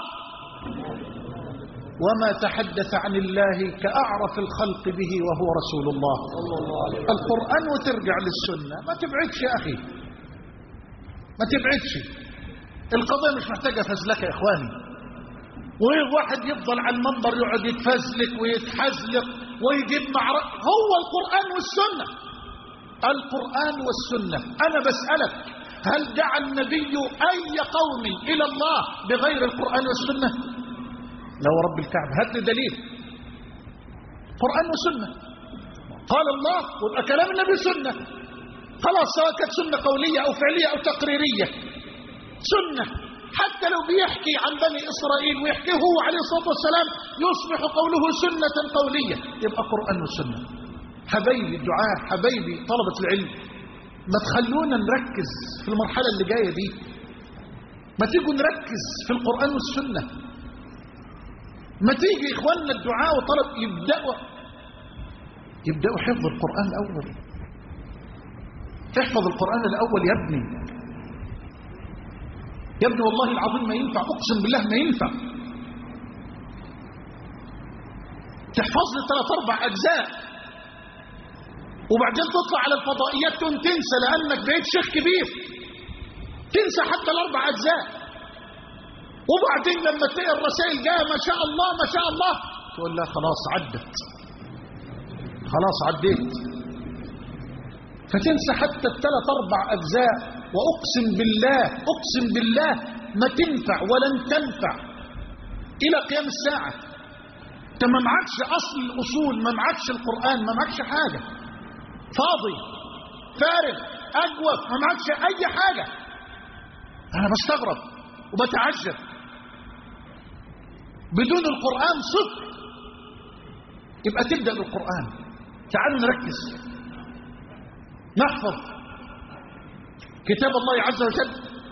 وما تحدث عن الله كأعرف الخلق به وهو رسول الله. القرآن وترجع للسنة، ما تبعدش يا أخي، ما تبعدش. القضية مش محتاجة فزلكة يا إخواني، وواحد يفضل على المنبر يقعد يتفزلك ويتحزلق ويجيب معركة. هو القرآن والسنة، القرآن والسنة. أنا بسألك، هل دعا النبي أي قوم إلى الله بغير القرآن والسنة؟ لا ورب الكعبة، هات لي دليل. قرآن وسنة، قال الله ويبقى كلام النبي سنة، خلاص، سواء كانت سنة قولية أو فعلية أو تقريرية، سنة. حتى لو بيحكي عن بني إسرائيل ويحكيه هو عليه الصلاة والسلام يصبح قوله سنة قولية، يبقى قرآن وسنة. حبايبي الدعاء، حبايبي طلبة العلم، ما تخلونا نركز في المرحلة اللي جاية دي، ما تيجوا نركز في القرآن والسنة، ما تيجي إخواننا الدعاء وطلب يبدأوا حفظ القرآن الأول. احفظ القرآن الأول يا ابني، يا ابني والله العظيم ما ينفع، أقسم بالله ما ينفع تحفظ لي 3-4 أجزاء وبعدين تطلع على الفضائيات تنسى لأنك بقيت شيخ كبير، تنسى حتى ال4 أجزاء. وبعدين لما تلاقي الرسائل جايه ما شاء الله ما شاء الله تقول لا خلاص عدت، خلاص عديت، فتنسى حتى ال3-4 أجزاء. وأقسم بالله، أقسم بالله ما تنفع ولن تنفع إلى قيام الساعة. انت ما معكش أصل الأصول، ما معكش القرآن، ما معكش حاجة، فاضي فارغ أجوف، ما معكش أي حاجة. أنا بستغرب وبتعجب. بدون القرآن صفر. يبقى تبدأ بالقرآن. تعالوا نركز نحفظ كتاب الله عز وجل.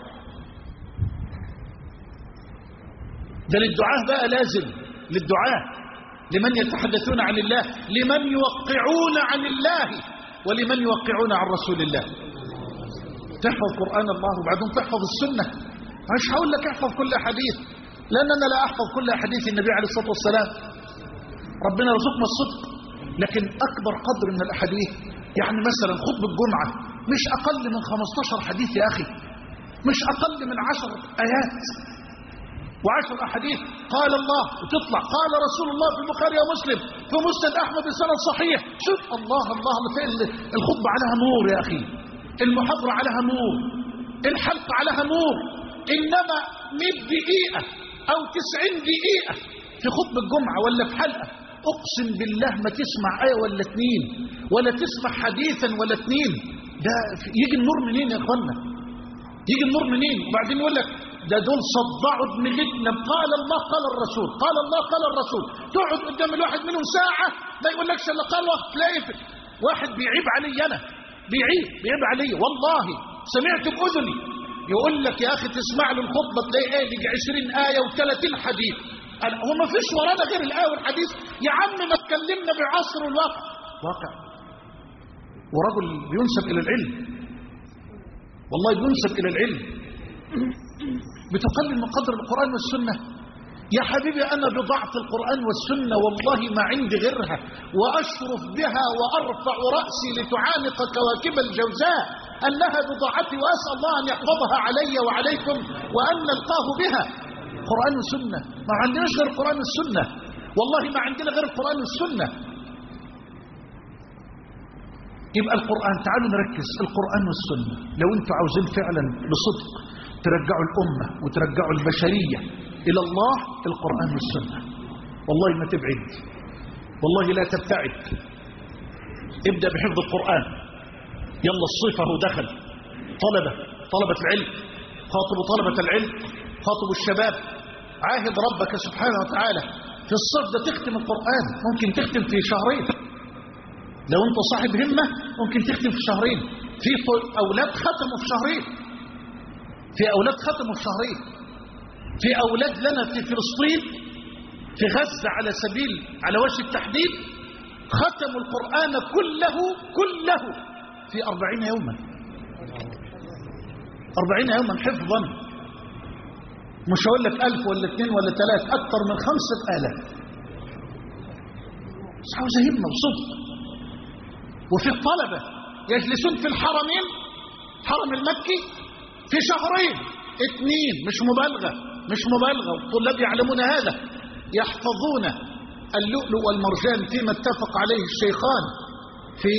ده للدعاء بقى، لازم للدعاء، لمن يتحدثون عن الله، لمن يوقعون عن الله، ولمن يوقعون عن رسول الله. تحفظ قرآن الله وبعدين تحفظ السنة. مش هقول لك احفظ كل حديث، لأن أنا لا أحفظ كل حديث النبي عليه الصلاة والسلام، ربنا يرزقنا الصدق. لكن أكبر قدر من الأحاديث، يعني مثلا خطبة الجمعة مش أقل من 15 حديث يا أخي، مش أقل من 10 آيات و10 أحاديث. قال الله وتطلع قال رسول الله في البخاري ومسلم في مسند أحمد بسند صحيح. شوف الله الله، الخطبة عليها نور يا أخي، المحاضرة عليها نور، الحلقة عليها نور. إنما 100 دقيقة أو 90 دقيقة في خطبة الجمعة ولا في حلقة، أقسم بالله ما تسمع آية ولا 2 ولا تسمع حديثا ولا 2. ده يجي النور منين يا أخوانا؟ يجي النور منين؟ وبعدين يقول لك ده دول صدعوا ابن جدنا، قال الله قال الرسول، قال الله قال الرسول. تقعد قدام الواحد منهم ساعة ما يقولكش الا قال الله. تلاقي واحد بيعيب علي، أنا بيعيب علي والله. سمعت بأذني يقول لك يا أخي تسمع له الخطبة تلاقي ايه يجي 20 آية و30 حديث. هو ما فيش ورانا غير الآية والحديث يا عم، ما تكلمنا بعصر الواقع. واقع ورجل بينسب إلى العلم، والله بينسب إلى العلم، بتقلل من قدر القرآن والسنة. يا حبيبي أنا بضعف القرآن والسنة والله ما عندي غيرها، وأشرف بها وأرفع رأسي لتعانق كواكب الجوزاء أنها بضاعتي، وأسأل الله أن يحفظها علي وعليكم وأن نلقاه بها. قرآن وسنة، ما عندناش غير القرآن والسنة، والله ما عندنا غير القرآن والسنة. يبقى القرآن، تعالوا نركز، القرآن والسنة. لو انتوا عاوزين فعلا بصدق ترجعوا الأمة وترجعوا البشرية إلى الله، القرآن والسنة. والله ما تبعد، والله لا تبتعد. ابدأ بحفظ القرآن. يلا الصيف اهو دخل، طلبة العلم، خاطبوا طلبة العلم، خاطبوا الشباب. عاهد ربك سبحانه وتعالى في الصيف ده تختم القرآن. ممكن تختم في شهرين لو انت صاحب همة، ممكن تختم في شهرين. في أولاد ختموا في شهرين، في أولاد ختموا في شهرين، في أولاد لنا في فلسطين في غزة على وجه التحديد ختموا القرآن كله في 40 يوما. 40 يوما حفظا. مش هقول لك 1000 ولا 2 ولا 3، أكثر من 5000. بس عاوز همة وصدق. وفي الطلبة يجلسون في الحرمين، حرم المكي في شهرين 2، مش مبالغة، والطلاب يعلمون هذا، يحفظون اللؤلؤ والمرجان فيما اتفق عليه الشيخان في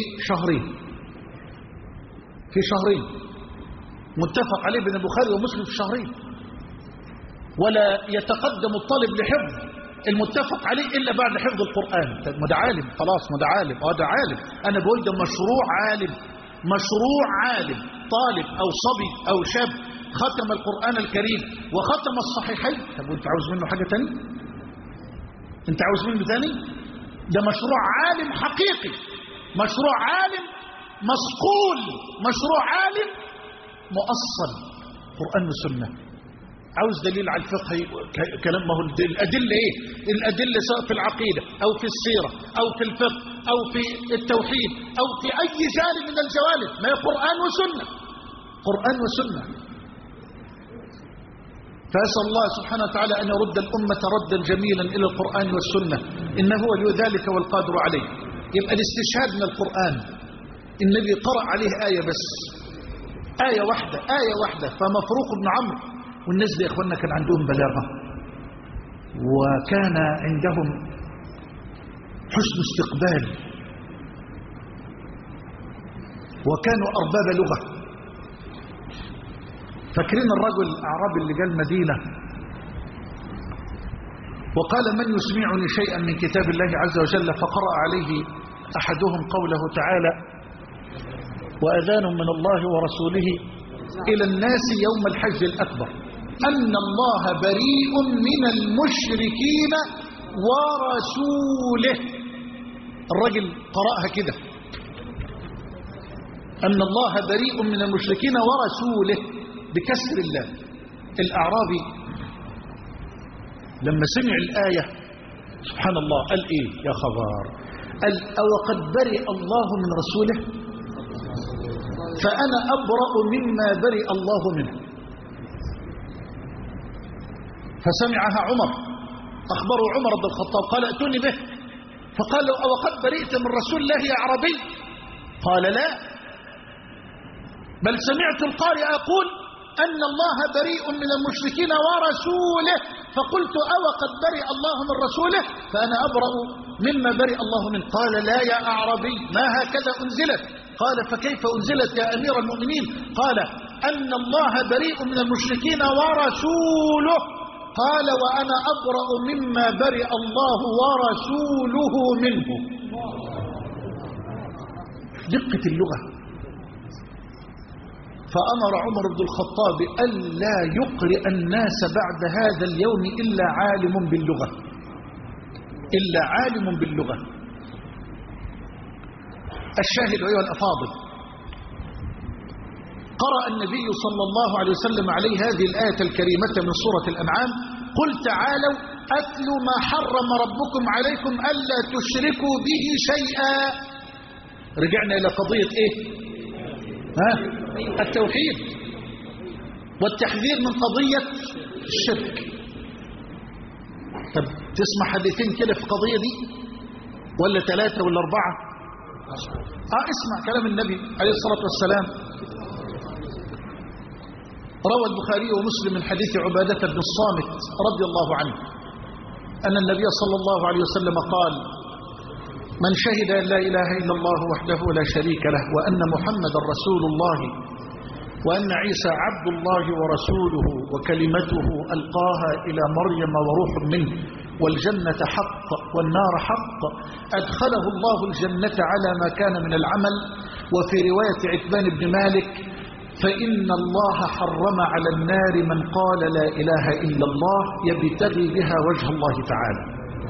شهرين متفق عليه بين البخاري ومسلم في شهرين. ولا يتقدم الطالب لحفظ المتفق عليه إلا بعد حفظ القرآن. ده عالم، خلاص ده عالم. ده عالم. أنا بقول ده مشروع عالم، طالب أو صبي أو شاب ختم القرآن الكريم وختم الصحيحين. طب وانت عاوز منه حاجة تاني؟ انت عاوز منه تاني؟ ده مشروع عالم حقيقي، مشروع عالم مصقول، مشروع عالم مؤصل، قرآن وسنة. عاوز دليل على الفقه كلام، ما هو الأدلة ايه؟ الأدلة سواء في العقيدة أو في السيرة أو في الفقه أو في التوحيد أو في أي جانب من الجوانب، ما هي قرآن وسنة، قرآن وسنة. فأسأل الله سبحانه وتعالى أن يرد الأمة ردا جميلا إلى القرآن والسنة، إنه ولي ذلك والقادر عليه. يبقى الاستشهاد من القرآن، النبي قرأ عليه آية بس، آية واحدة. فمفروق بن عمرو والناس دي يا إخواننا كان عندهم بلاغة، وكان عندهم حسن استقبال، وكانوا أرباب لغة. فاكرين الرجل الأعرابي اللي جاء المدينة وقال من يسمعني شيئا من كتاب الله عز وجل، فقرأ عليه أحدهم قوله تعالى وأذان من الله ورسوله إلى الناس يوم الحج الأكبر أن الله بريء من المشركين ورسوله. الرجل قرأها كده أن الله بريء من المشركين ورسوله بكسر الله. الأعرابي لما سمع الآية سبحان الله قال إيه يا خبر، قال أوقد برئ الله من رسوله فأنا أبرأ مما برئ الله منه. فسمعها عمر، أخبره عمر بن الخطاب قال ائتوني به، فقال له أوقد برئت من رسول الله يا عربي؟ قال لا، بل سمعت القارئ يقول أن الله بريء من المشركين ورسوله، فقلت أوقد برئ الله من رسوله فأنا أبرأ مما برئ الله منه. قال لا يا أعربي ما هكذا أنزلت. قال فكيف أنزلت يا أمير المؤمنين؟ قال أن الله بريء من المشركين ورسوله. قال وأنا أبرأ مما برئ الله ورسوله منه. دقة اللغة. فأمر عمر بن الخطاب ألا يقرئ الناس بعد هذا اليوم إلا عالم باللغة، إلا عالم باللغة. الشاهد أيها الأفاضل، قرأ النبي صلى الله عليه وسلم عليه هذه الآية الكريمة من سورة الأنعام قل تعالوا أتل ما حرم ربكم عليكم ألا تشركوا به شيئا. رجعنا إلى قضية إيه؟ التوحيد والتحذير من قضية الشرك. طب تسمع حديثين كده في القضية دي ولا 3 ولا 4؟ اسمع كلام النبي عليه الصلاة والسلام. روى البخاري ومسلم من حديث عبادة بن الصامت رضي الله عنه أن النبي صلى الله عليه وسلم قال من شهد أن لا إله إلا الله وحده لا شريك له وأن محمد رسول الله وأن عيسى عبد الله ورسوله وكلمته ألقاها إلى مريم وروح منه والجنة حق والنار حق أدخله الله الجنة على ما كان من العمل. وفي رواية عتبان بن مالك فإن الله حرم على النار من قال لا إله إلا الله يبتغي بها وجه الله تعالى.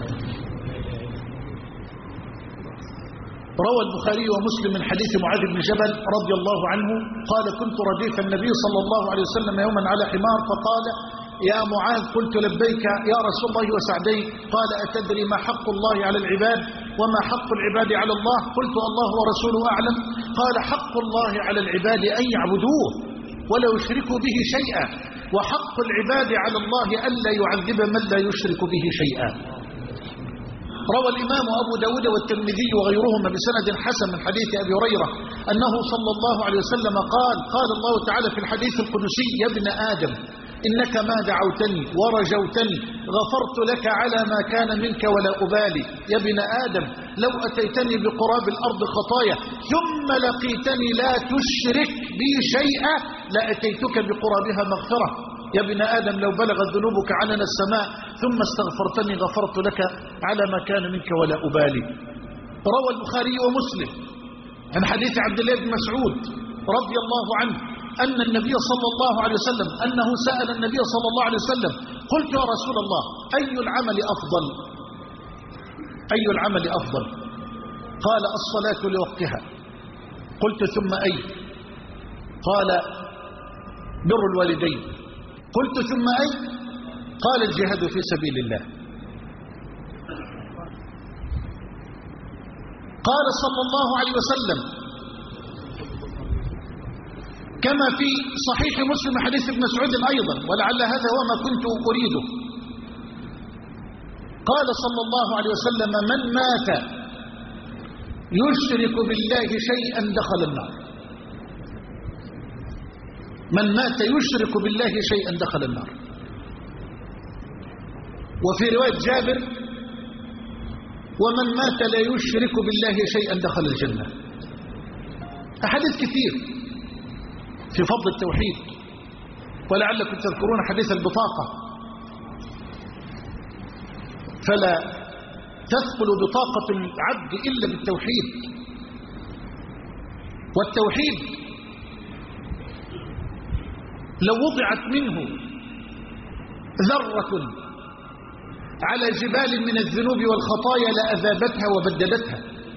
روى البخاري ومسلم من حديث معاذ بن جبل رضي الله عنه قال كنت رديف النبي صلى الله عليه وسلم يوما على حمار فقال يا معاذ قلت لبيك يا رسول الله وسعديك. قال أتدري ما حق الله على العباد وما حق العباد على الله؟ قلت الله ورسوله أعلم. قال حق الله على العباد أن يعبدوه ولا يشركوا به شيئا وحق العباد على الله ألا يعذب من لا يشرك به شيئا. روى الإمام أبو داود والترمذي وغيرهما بسند حسن من حديث أبي هريرة أنه صلى الله عليه وسلم قال قال الله تعالى في الحديث القدسي يا ابن آدم إنك ما دعوتني ورجوتني غفرت لك على ما كان منك ولا أبالي. يا ابن آدم لو أتيتني بقراب الأرض خطايا ثم لقيتني لا تشرك بي شيئا لأتيتك بقرابها مغفرة. يا ابن آدم لو بلغت ذنوبك عنان السماء ثم استغفرتني غفرت لك على ما كان منك ولا أبالي. روى البخاري ومسلم عن حديث عبد الله بن مسعود رضي الله عنه أن النبي صلى الله عليه وسلم أنه سأل النبي صلى الله عليه وسلم قلت يا رسول الله أي العمل أفضل؟ أي العمل أفضل؟ قال الصلاة لوقتها. قلت ثم أي؟ قال بر الوالدين. قلت ثم أي؟ قال الجهاد في سبيل الله. قال صلى الله عليه وسلم كما في صحيح مسلم حديث ابن مسعود أيضا ولعل هذا هو ما كنت أريده. قال صلى الله عليه وسلم من مات يشرك بالله شيئا دخل النار. من مات يشرك بالله شيئا دخل النار. وفي رواية جابر ومن مات لا يشرك بالله شيئا دخل الجنة. أحاديث كثير في فضل التوحيد ولعلكم تذكرون حديث البطاقة، فلا تثقل بطاقة العبد إلا بالتوحيد. والتوحيد لو وضعت منه ذرة على جبال من الذنوب والخطايا لأذابتها وبددتها.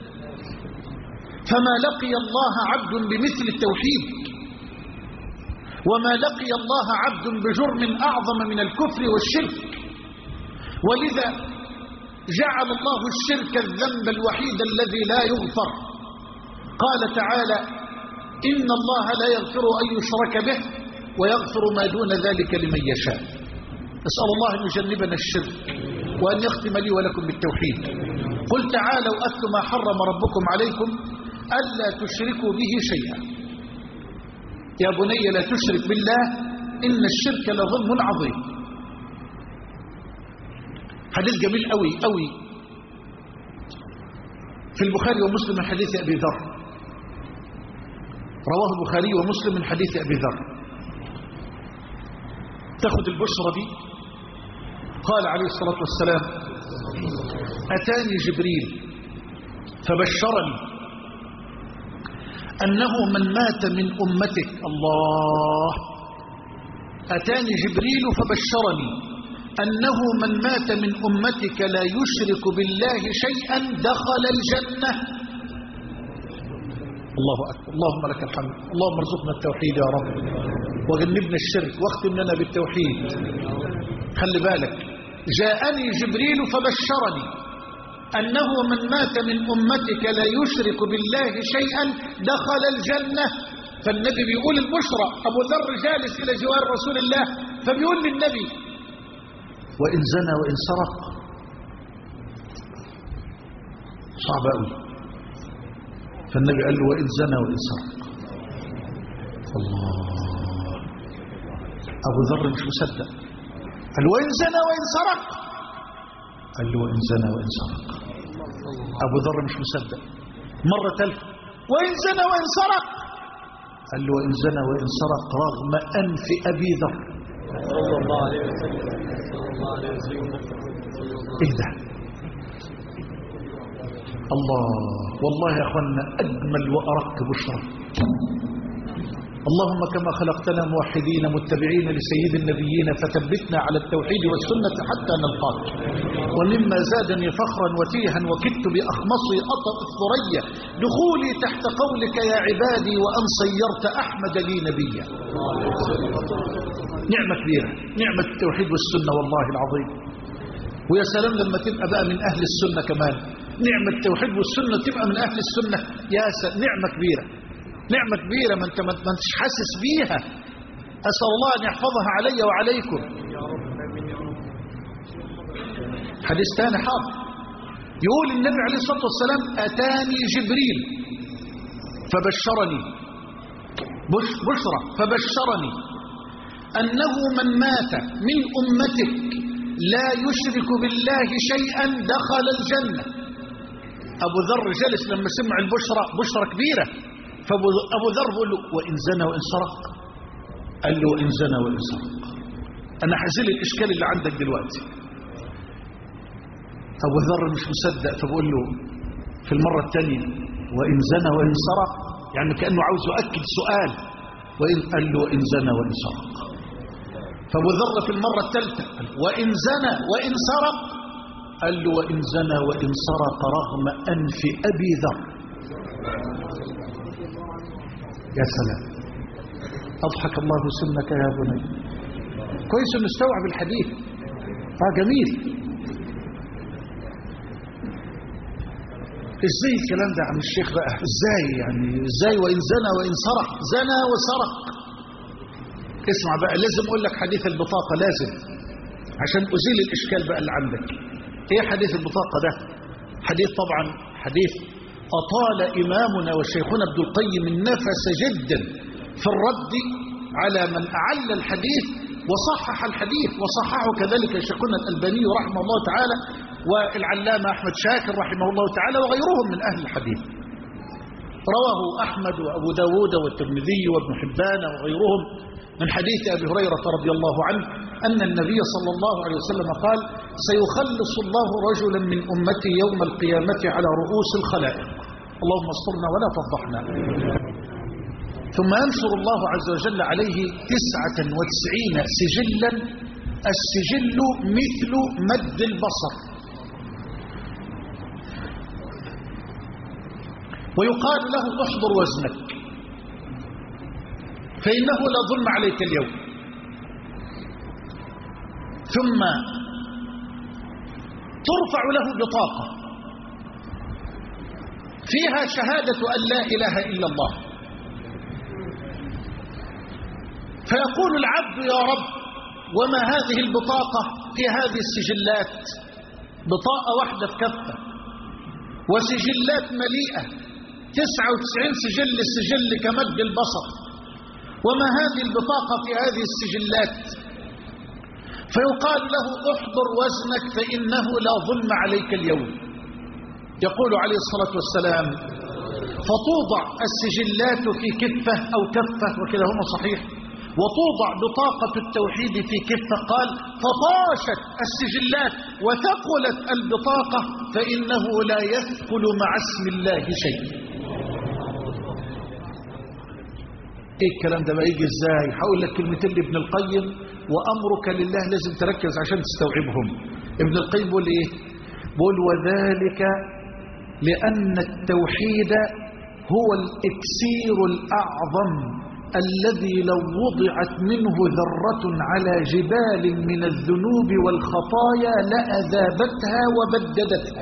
فما لقي الله عبد بمثل التوحيد، وما لقي الله عبد بجرم أعظم من الكفر والشرك. ولذا جعل الله الشرك الذنب الوحيد الذي لا يغفر. قال تعالى: إن الله لا يغفر أن يشرك به ويغفر ما دون ذلك لمن يشاء. أسأل الله أن يجنبنا الشرك وأن يختم لي ولكم بالتوحيد. قل تعالوا أتل ما حرم ربكم عليكم ألا تشركوا به شيئا. يا بني لا تشرك بالله إن الشرك لظلم عظيم. حديث جميل قوي قوي في البخاري ومسلم من حديث أبي ذر، رواه البخاري ومسلم من حديث أبي ذر. تاخد البشرى دي. قال عليه الصلاة والسلام: أتاني جبريل فبشرني أنه من مات من أمتك. الله. أتاني جبريل فبشرني أنه من مات من أمتك لا يشرك بالله شيئا دخل الجنة. الله أكبر. اللهم لك الحمد. اللهم ارزقنا التوحيد يا رب وجنبنا الشرك واختم لنا بالتوحيد. خلي بالك، جاءني جبريل فبشرني أنه من مات من أمتك لا يشرك بالله شيئا دخل الجنة. فالنبي بيقول البشرى، أبو ذر جالس إلى جوار رسول الله فبيقول للنبي: وإن زنى وإن سرق. صعب قوي. فالنبي قال له: وإن زنى وإن سرق. الله. أبو ذر مش مصدق، قال: وإن زنى وإن سرق. قال له: وإن زنى وإن سرق. أبو ذر مش مصدق. مرة ثالثة: وإن زنى وإن سرق. قال له: وإن زنى وإن سرق رغم أنف أبي ذر. صلى الله عليه وسلم. إيه ده؟ الله. والله يا أخوانا أجمل وأرق بشرى. اللهم كما خلقتنا موحدين متبعين لسيد النبيين فثبتنا على التوحيد والسنة حتى نلقاك. ومما زادني فخرا وتيها وكدت بأخمصي أطأ الثريا دخولي تحت قولك يا عبادي وأن صيرت أحمد لي نبيا. نعمة كبيرة، نعمة التوحيد والسنة والله العظيم. ويا سلام لما تبقى بقى من أهل السنة كمان. نعمة التوحيد والسنة تبقى من أهل السنة. يا سلام، نعمة كبيرة، نعمة كبيرة ما انتش حاسس بيها. أسأل الله أن يحفظها علي وعليكم. حديث ثاني حاضر يقول النبي عليه الصلاة والسلام: أتاني جبريل فبشرني بشرى فبشرني أنه من مات من أمتك لا يشرك بالله شيئا دخل الجنة. أبو ذر جلس لما سمع البشرى، بشرى كبيرة. فأبو ذر بيقول له: وإن زنى وإن سرق. قال له: وإن زنى وإن سرق. أنا هزيل الإشكال اللي عندك دلوقتي. أبو ذر مش مصدق فبقول له في المرة الثانية: وإن زنى وإن سرق. يعني كأنه عاوز يؤكد سؤال. قال له: وإن زنى وإن سرق. فأبو ذر في المرة الثالثة: وإن زنى وإن سرق. قال له: وإن زنى وإن سرق رغم أنف أبي ذر. يا سلام. أضحك الله سنك يا بني. كويس نستوعب الحديث. جميل. ازاي الكلام ده عن الشيخ بقى؟ ازاي يعني؟ ازاي وإن زنى وإن سرق؟ زنى وسرق. اسمع بقى، لازم اقول لك حديث البطاقة لازم عشان ازيل الاشكال بقى اللي عندك. ايه حديث البطاقة ده؟ حديث طبعا حديث أطال إمامنا وشيخنا ابن القيم النفس جدا في الرد على من أعل الحديث وصحح الحديث، وصححه كذلك شيخنا الألباني رحمه الله تعالى والعلامة أحمد شاكر رحمه الله تعالى وغيرهم من أهل الحديث. رواه أحمد وأبو داود والترمذي وابن حبان وغيرهم من حديث أبي هريرة رضي الله عنه أن النبي صلى الله عليه وسلم قال: سيخلص الله رجلا من أمتي يوم القيامة على رؤوس الخلائق. اللهم استرنا ولا تفضحنا. ثم ينشر الله عز وجل عليه 99 سجلا، السجل مثل مد البصر، ويقال له: احضر وزنك فإنه لا ظلم عليك اليوم. ثم ترفع له بطاقة فيها شهادة أن لا إله إلا الله، فيقول العبد: يا رب، وما هذه البطاقة في هذه السجلات؟ بطاقة واحدة في كفة، وسجلات مليئة 99 سجل، السجل كمد البصر، وما هذه البطاقة في هذه السجلات؟ فيقال له: احضر وزنك فإنه لا ظلم عليك اليوم. يقول عليه الصلاة والسلام: فتوضع السجلات في كفة أو كفة، وكلاهما صحيح، وتوضع بطاقة التوحيد في كفة. قال: فطاشت السجلات وثقلت البطاقة، فإنه لا يثقل مع اسم الله شيء. ايه الكلام ده بقى؟ يجي ازاي؟ هقول لك كلمتين لابن القيم وامرك لله لازم تركز عشان تستوعبهم. ابن القيم بيقول ايه؟ بيقول: وذلك لان التوحيد هو الاكسير الاعظم الذي لو وضعت منه ذرة على جبال من الذنوب والخطايا لأذابتها وبددتها.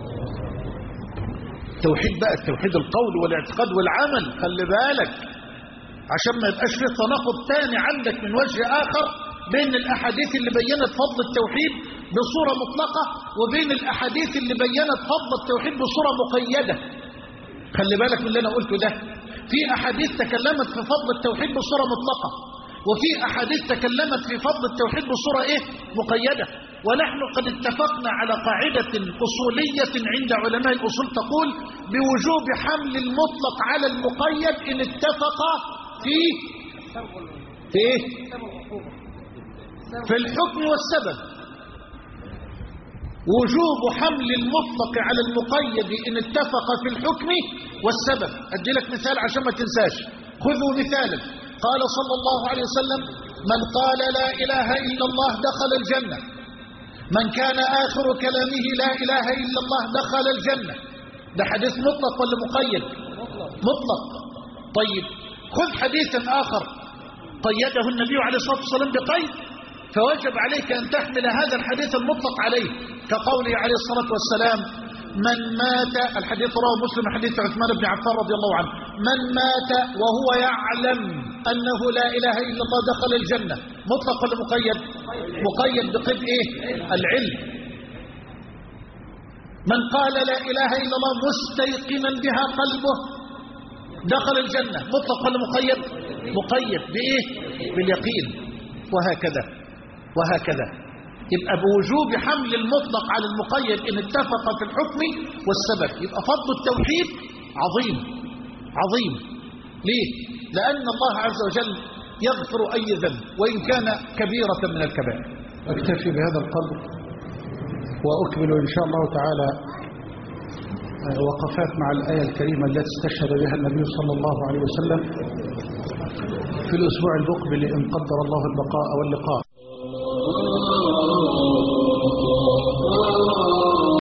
توحيد بقى، التوحيد القول والاعتقاد والعمل. خلي بالك عشان ما يبقاش فيه تناقض تاني عندك من وجه آخر بين الأحاديث اللي بيّنت فضل التوحيد بصورة مطلقة وبين الأحاديث اللي بيّنت فضل التوحيد بصورة مقيدة. خلي بالك من اللي أنا قلته ده. في أحاديث تكلمت في فضل التوحيد بصورة مطلقة، وفي أحاديث تكلمت في فضل التوحيد بصورة مقيدة. ونحن قد اتفقنا على قاعدة أصولية عند علماء الأصول تقول بوجوب حمل المطلق على المقيد إن اتفق في الحكم والسبب. وجوب حمل المطلق على المقيد إن اتفق في الحكم والسبب. أدي لك مثال عشان ما تنساش. خذوا مثالا. قال صلى الله عليه وسلم: من قال لا إله إلا الله دخل الجنة. من كان آخر كلامه لا إله إلا الله دخل الجنة. ده حديث مطلق ولا مقيد؟ مطلق. طيب خذ حديثا آخر قيده النبي عليه الصلاة والسلام بقيد، فوجب عليك أن تحمل هذا الحديث المطلق عليه، كقوله عليه الصلاة والسلام: من مات، الحديث رواه مسلم حديث عثمان بن عفان رضي الله عنه: من مات وهو يعلم أنه لا إله إلا الله دخل الجنة. مطلق ولا مقيد؟ مقيد بقيد العلم. من قال لا إله إلا الله مستيقنا بها قلبه دخل الجنة. مطلق ولا مقيد؟ مقيد باليقين. وهكذا يبقى بوجوب حمل المطلق على المقيد إن اتفق في الحكم والسبب. يبقى فضل التوحيد عظيم. ليه؟ لأن الله عز وجل يغفر أي ذنب وإن كان كبيرة من الكبائر. أكتفي بهذا القدر وأكمل إن شاء الله تعالى وقفات مع الآية الكريمة التي استشهد بها النبي صلى الله عليه وسلم في الأسبوع المقبل إن قدر الله البقاء واللقاء.